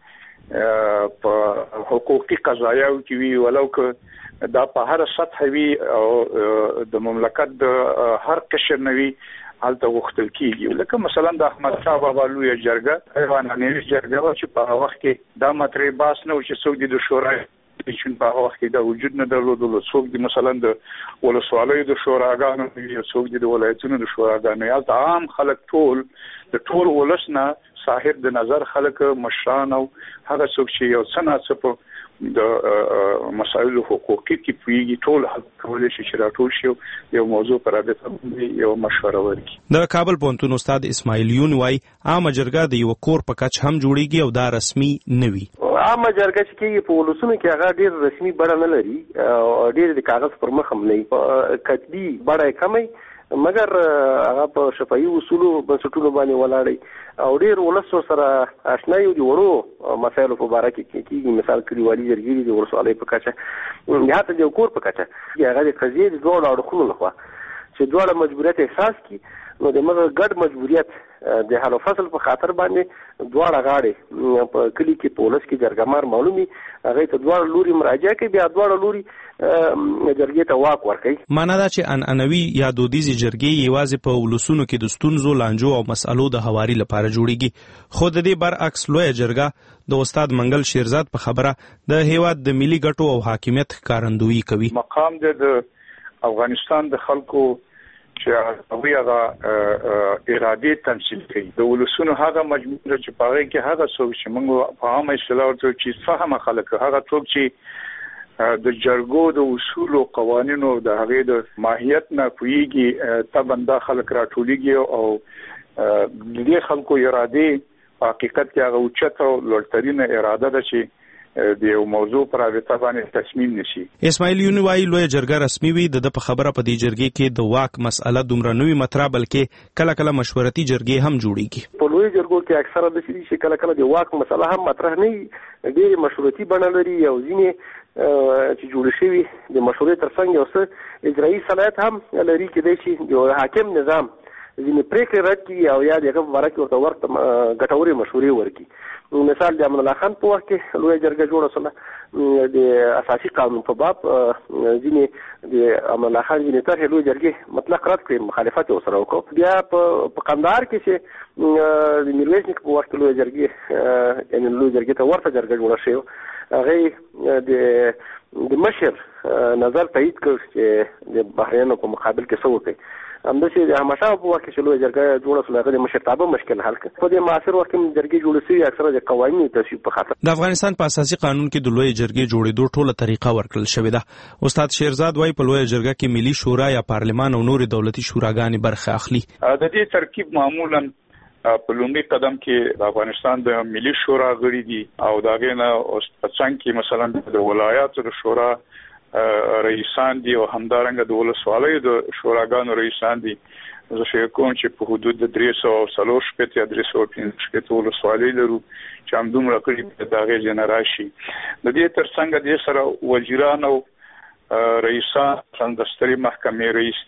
په حقوقي قضایاو کې وی ولو که دا په هر سطح وی او د مملکت د هر قشر نوي هلته غوښتل کیږي. لکه مثلا د احمد شاه بابا لویه جرګه ایوانانوي جرګه چې په هغه وخت کې دا مطرح بحث نه و چې څوک د شورای چې په هغه وخت کې دا وجود نه درلود، څوک د مثلا د ولسوالیو د شوراګانو یا څوک د ولایتونو د شوراګانو، هلته عام خلک ټول د ټول ولس نه صاحب د نظر خلک مشران او هغه څوک چې یو څه نه څه د مسایلو حقوقي کې پوهیږي ټول کولی شي چې راټول شي یو موضوع پر رابطه یو مشوره ورکړي. د کابل پوهنتون استاد اسماعیل یون وایي عامه جرګه د یو کور په کچ هم جوړیږي او دا رسمي نه وي. عامه جرګه چې کېږي په ولسونو کې هغه ډېر رسمي بڼه نه لري او ډېر د کاغذ پر مخ هم نه وي، کتبي بڼه یې کمه مګر هغه په شفاهي اصولو بنسټونو باندې ولاړی او ډېر ولس سره آشنا یو د وړو مسایلو په باره کې کېږي. مثال کلیوالي جرګې د ولسوالۍ په کچه یا حتی د کور په کچه هغه د قضیې د دواړو اړخونو لخوا چې دواړه مجبوریت احساس کړي نو د مغه ګډ مجبوریت د حل فصل په خاطر باندې دواړه غاړي په کلی کې پولیس کې جرګمار معلومي هغه ته دواړه لوري مراجعه کوي بیا دواړه لوري جرګې ته واک ورکوي. معنا دا چې عنعنوي یا دودیزي جرګې یوازې په ولسونو کې د ستونزو لانجو او مسالو د هواري لپاره جوړیږي خو د دې برعکس لویه جرګه د استاد منګل شیرزاد په خبره د هیواد د ملي ګټو او حاکمیت ښکارندویي کوي. مقام د افغانستان د خلکو چې هغه اراده تمثيل کوي د ولسونو هغه مجموعه چې پاره کې هغه څوک چې موږ په عامه اصطلاح ورته چې فهم خلک هغه څوک چې د جرګو د اصول او قوانینو د هغه د ماهیت نه کویږي طبعا د خلک راټولېږي او د دې خلکو اراده حقیقت کې هغه اوچته او لوړترینه اراده ده چې د یو موضوع پر اړه باندې تصمیم نشي. اسماعیل یونی وايي لوی جرګه رسمي وي د په خبره په دې جرګې کې د واک مسأله دومره نوې مطرح بلکې کله کله مشورتي جرګې هم جوړیږي. په لوی جرګو کې اکثره د چې کله کله د واک مسأله هم مطرح نه ډېر مشورتي بڼه لري او ځینې چې جوړ شوی د مشورې ترڅنګ یو څه اجرایي صلاحیت هم لري کې چې یو حاکم نظام ځینې پریکړې رد کړي او یا دغه مبارک ورته ګټورې مشورې ورکړي. مثال د امان الله خان په وخت کې لوی جرګه جوړه شوه د اساسي قانون په باب ځینې د امان الله خان ځینې طرحې لوی جرګې مطلق رد کړې مخالفت یې ورسره وکړو. بیا په قندهار کې چې د میرویس نیکه په وخت کې لوی جرګې یعنې لوی جرګې ته ورته جرګه جوړه شوې هغې د مشر نظر تایید کړ چې د بهرنیانو په مقابل کې څه وکړي. همداسې د احمدشاه په وخت کې چې لویه جرګه جوړه شوه هغه د مشرتابه مشکل حل کړ. په دې معاصر وخت کې جرګې جوړې شوې اکثره د قوانینو تصویب په خاطر. د افغانستان په اساسي قانون کې د لویه جرګې جوړېدو ټوله طریقه ورکړل شوې ده. استاد شیرزاد وايي په لویه جرګه کې ملي شورا یا پارلمان او نورې دولتي شوراګانې برخه اخلي. د دې ترکیب معمولا په لومړي قدم کې د افغانستان د ملي شورا غړي دي او داغه نه څنګه کې مثلا د ولایاتو د شورا رئیسان دي او همدارنګه د ولسوالیو د شوراګانو رئیسان دي. زه شې کوم چې په حدود د 340 شپته 350 شپته ولسوالۍ لرو چې هم دومره کړي د هغه جنراشي. د دې ترڅنګ د سره وزیران او رئیسان څنګه ستړي محکمې رئیس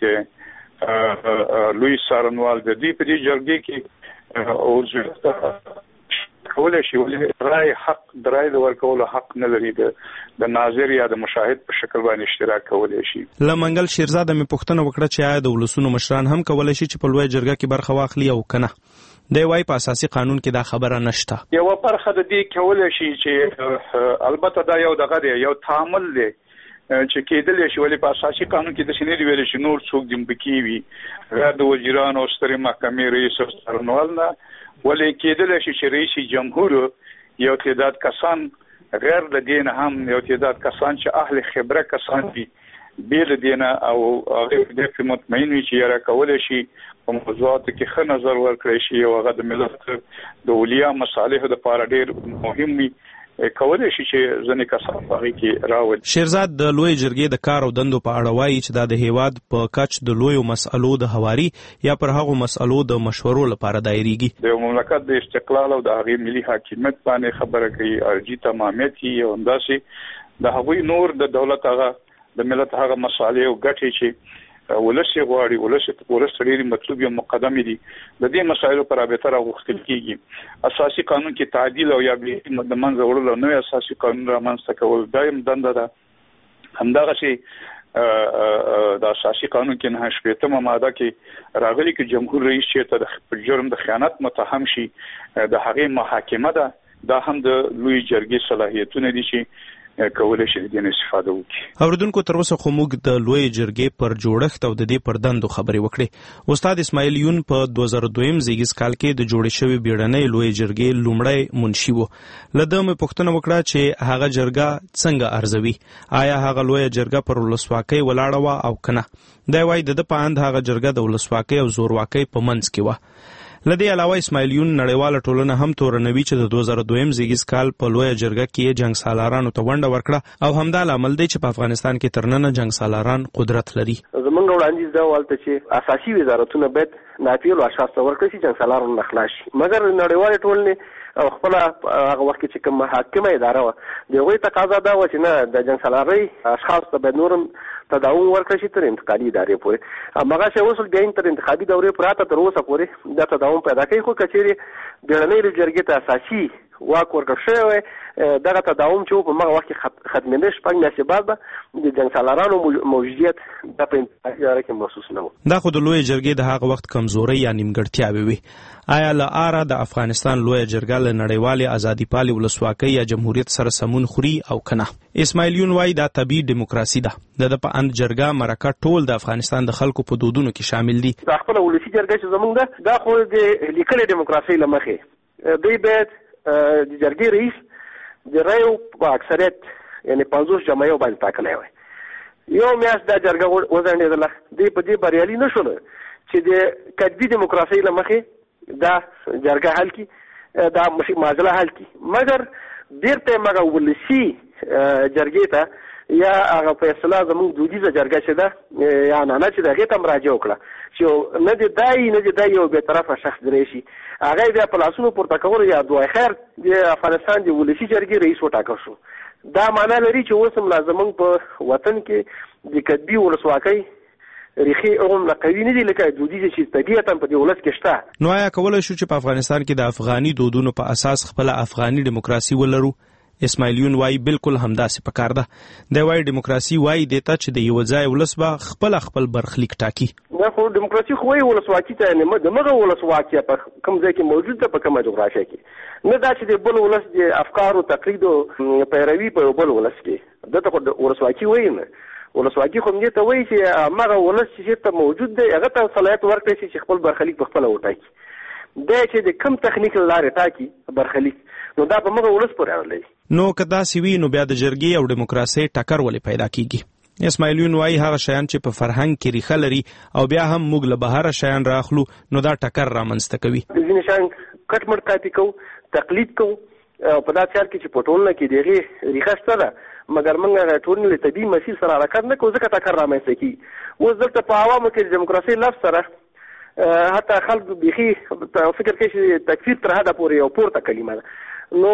ته لوی سارنوال د دې په دې جرګې کې او کولای شي ولې رائے حق درای د ورکول حق نه لري د ناظر یا د مشاهد په شکل باندې اشتراک کولای شي. لمنګل شیرزاد مې پوښتنه وکړه چې آیا د ولسونو مشران هم کولای شي چې په لوی جرګه کې برخه واخلي او کنه. دی وايي په اساسي قانون کې دا خبره نشته. یو برخه د دې کولای شي چې البته دا یو دغه دی یو تعامل دی چې کېدل شي ولې په اساسي قانون کې د شنې ویل شي نور څوک دم بکیوي غیر د وزیرانو او سترې محکمې رئیس او سرنوال نه ولې کېدل شي چې رئیس جمهور یو تعداد کسان غیر د دین هم یو تعداد کسان چې اهل خبره کسان دي بیل دینه او هغه د مطمئن وي چې را کول شي په موضوعاتو کې ښه نظر ورکړي شي او هغه د ملت د اولیا مصالح د لپاره ډیر مهم وي کولای شي چې ځنې کسان په کې راول. شیرزاد د لوی جرګې د کار او دندو په اړه وایي چې دا د هیواد په کچ د لویو مسألو د هواري یا پر هغو مسألو د مشورو لپاره دایریږي. د مملکت د استقلال او د هغې ملي حاکمیت باندې خبره کوي ارجی تمامیت یې او همداسې د هغوی نور د دولت هغه د ملت هغه مصالح او ګټې چې ولسی غواړي ولس ډېری مطلوب یو مقدم دي د دې مسایلو پر رابطه راغوښتل کیږي. اساسي قانون کې تعدیل او یا د منځ وړلو نوې اساسي قانون رامنځته کول دایم دنده ده. همدغه شي د اساسي قانون کې نه شپږمه ماده کې راغلي چې جمهور رئیس چې د جرم د خیانت متهم شي د هغې محاکمه ده دا هم د لوی جرګې صلاحیتونه دي چې کولای شي د دې استفاده وکړي. اوریدونکو تر اوسه خو موږ د لوی جرګې پر جوړښت او د دې پر دندو خبرې وکړې. استاد اسماعیل یون په 2002 زیږیز کال کې د جوړې شوی بیړنۍ لوی جرګې لومړی منشي وو. لده مې پوښتنه وکړه چې هغه جرګه څنګه ارزوي، آیا هغه لوی جرګه پر ولسواکۍ ولاړه وه او کنه. دی وايي د په اند هغه جرګه د ولسواکۍ او زورواکۍ په منځ کې وه. لدې علاوه اسماعیل یون نړیواله ټولنه هم تورنوي چې د 2002 زیږیز کال په لویه جرګه کې جنگ سالارانو ته ونډه ورکړه او همدا لامل دی چې په افغانستان کې ترننه جنگ سالاران قدرت لري. زمونږ وړاندیز دا ولته چې اساسي وزارتونه باید ناپیل اشخاص ته ورکړي چې جنگ سالارانو نه خلاص شي، مګر نړیواله ټولنه او خپل هغه وخت چې کوم حاکمه اداره و دغه تقاضا دا و چې نه د جنگ سالاري اشخاص ته به نورم تداوم ورکړي شي تر انتقالي ادارې پورې. هغه شی وصل بیا تر انتخابي دورې پراته تر اوسه پورې دا تداوم پیدا کوي، خو کچېرې بیړنۍ جرګې ته اساسي واک ورکړل شوی دغه تداوم چې په هغه وخت کې ختمېده شپږ میاشتې بعد به د جنګ سالارانو موجودیت د په انتخابي اداره کې محسوس نه و. دا خو د لویې جرګې د هغه وخت کمزورۍ یا نیمګړتیاوې وي. آیا له آره د افغانستان لویه جرګه له نړیوالې ازادي پالې ولسواکۍ یا جمهوریت سره سمون خوري او کنه؟ اسماعیل یون وایي دا طبیعي دیموکراسي ده. د په اند جرګه مرکه ټول د افغانستان د خلکو په دودونو کې شامل دي. دا خپل ولسی جرګه چې زمونږ ده دا خو د لیکلې دیموکراسي له مخې دوی باید د جرګې رئیس د رایو په اکثریت یعنی 50 جمعیو باندې ټاکلی وای. یو میاشت دا جرګه وځنډېدله، دوی په دې بریالي نه شول چې د کدبي دیموکراسۍ له مخې دا جرګه حل کړي، دا معادله حل کړي، مګر بیرته مګه ولسي جرګې ته یا هغه په اصطلاح زموږ دودیزه جرګه چې ده یا نانه چې د هغې ته مراجعه وکړه چې نه د دای یو بېطرفه شخص درې شي، هغه بیا په لاسونو پورته کولو یا دوای خیر د افغانستان د ولسي جرګې رئیس وټاکل شو. دا معنا لري چې اوس هم لازمنګ په وطن کې د کدبي ولسواکۍ ریښې هغومره قوي نه دي لکه دودیزې چې طبیعتا په دې ولس کې شته. نو آیا کولی شو چې په افغانستان کې د افغاني دودونو په اساس خپله افغاني دیموکراسي ولرو؟ اسماعیل یون وایي بالکل همداسې پکار ده. دی وایي دیموکراسي وایي دې ته چې د یوه ځای ولس به خپل برخلیک ټاکي. دا خو دیموکراسي خو وایي ولسواکي ته یعنې د مغه ولسواکي په کوم ځای کې موجود ده په کومه جغرافیه کې، نه دا چې د بل ولس د افکارو تقلید او پیروي په بل ولس کې دته خو ولسواکي وایي نه. ولسواکي خو دې ته وایي چې مغه ولس چې ته موجود دی هغه ته صلاحیت ورکړي چې خپل برخلیک په خپله وټاکي. دا چې د کم تخنیک لارې ټاکي برخلیک نو دا په مغه ولس پورې اړه لري. نو که داسې وي نو بیا د جرګې او دیموکراسۍ ټکر ولې پیدا کیږي؟ اسماعیل یون وایي هغه شیان چې په فرهنګ کې ریښه لري او بیا هم موږ له بهره شیان راخلو نو دا ټکر رامنځته کوي. ځینې شیان کټ مټ کاپي کوو، تقلید کوو، په دا چار کې چې په ټولنه کې د هغې ریښه شته ده، مګر موږ هغه ټولنې له طبیعي مسیر سره حرکت نه کوو ځکه ټکر رامنځته کېږي. اوس دلته په عوامو کې د دیموکراسۍ لفظ سره حتی خلک بیخي فکر کوي چې تکفیر تر حده پورې یو پورته کلمه ده. نو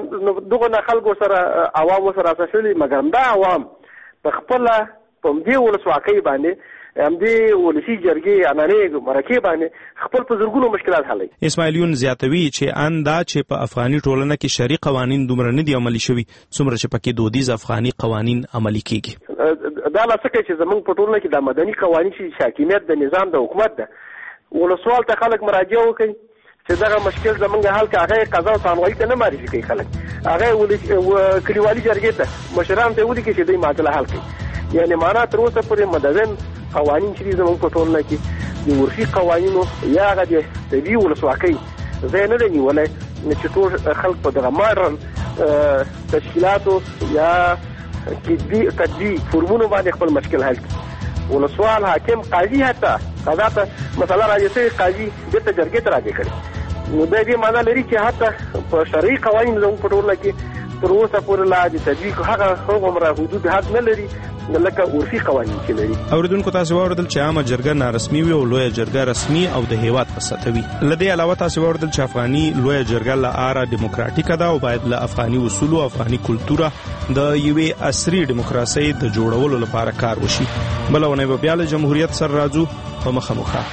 دغه نه خلکو سره عوامو سره اساسي، مګر دا عوام په خپله په همدې ولسواکۍ باندې همدې ولسي جرګې عنعنې مرکې باندې خپل په زرګونو مشکلات حلوي. اسماعیل یون زیاتوي چې ان دا چې په افغاني ټولنه کې شرعي قوانین دومره نه دي عملي شوي څومره چې پکې دودیز افغاني قوانین عملي کېږي. دا لاسه کوي چې زموږ په ټولنه کې د مدني قوانین چې حاکمیت د نظام د حکومت ده ولسوال ته خلک مراجعه وکړي چې دغه مشکل زمونږ حل که هغه قضا او ثانوي ته نه معرفي کوي خلک، هغه کلیوالي جرګې ته مشران ته ولیکي چې دوی معادله حل کوي. یعنې معنا تر اوسه پورې مدون قوانین چې دي زموږ په ټولنه کې د عرفي قوانینو یا هغه د طبیعي ولسواکۍ ځای نه دی نیولی چې ټول خلک په دغه ماډرن تشکیلاتو یا کدبي فورمونو باندې خپل مشکل حل کړي. ولسوال، حاکم، قاضي حتی قضا ته مسله راجع شوې قاضي بېرته جرګې ته راجع کړي. نو دا دې معنا لري چې حتی په شرعي قوانین زموږ په ټولنه کې تر اوسه پورې لا د تطبیق هغومره حدود حد نه لري لکه عرفي قوانین چې لري. اوریدونکو تاسو واوریدل چې عامه جرګه نارسمي وي او لویه جرګه رسمي او د هیواد په سطح وي. له دې علاوه تاسو واوریدل چې افغاني لویه جرګه له آره دیموکراتیکه ده او باید له افغاني اصولو او افغاني کلتوره د یوې عصري دیموکراسۍ د جوړولو لپاره کار وشي. بله اونۍ به بیا له جمهوریت سره راځو په مخه.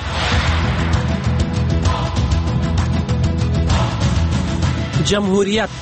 جمهوریت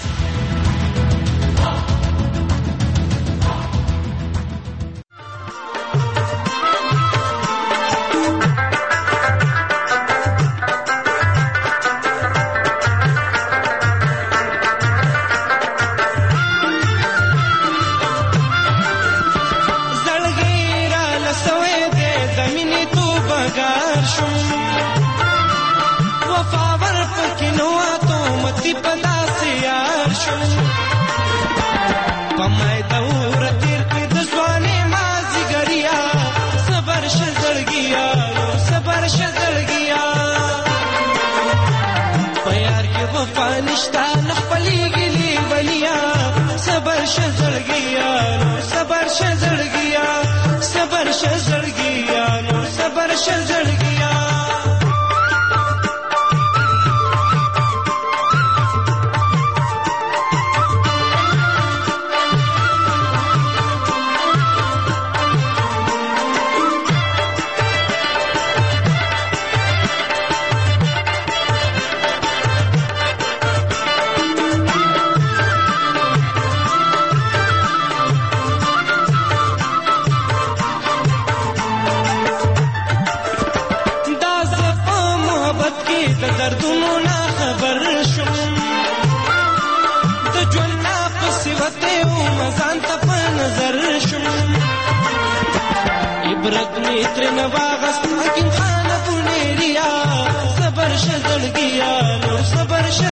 ولېږي لیونیا صبر شه زړګیا نور صبر شه زړګیا صبر شه زړګیا نور صبر شه زړګیا د دردونو نه خبر شوم د ژوند نه پسې وته وم ځان ته په نظر شوم عبرت مې ترې نه واغست حکیم خانه بونیریا صبر شه زړګیا نور صبر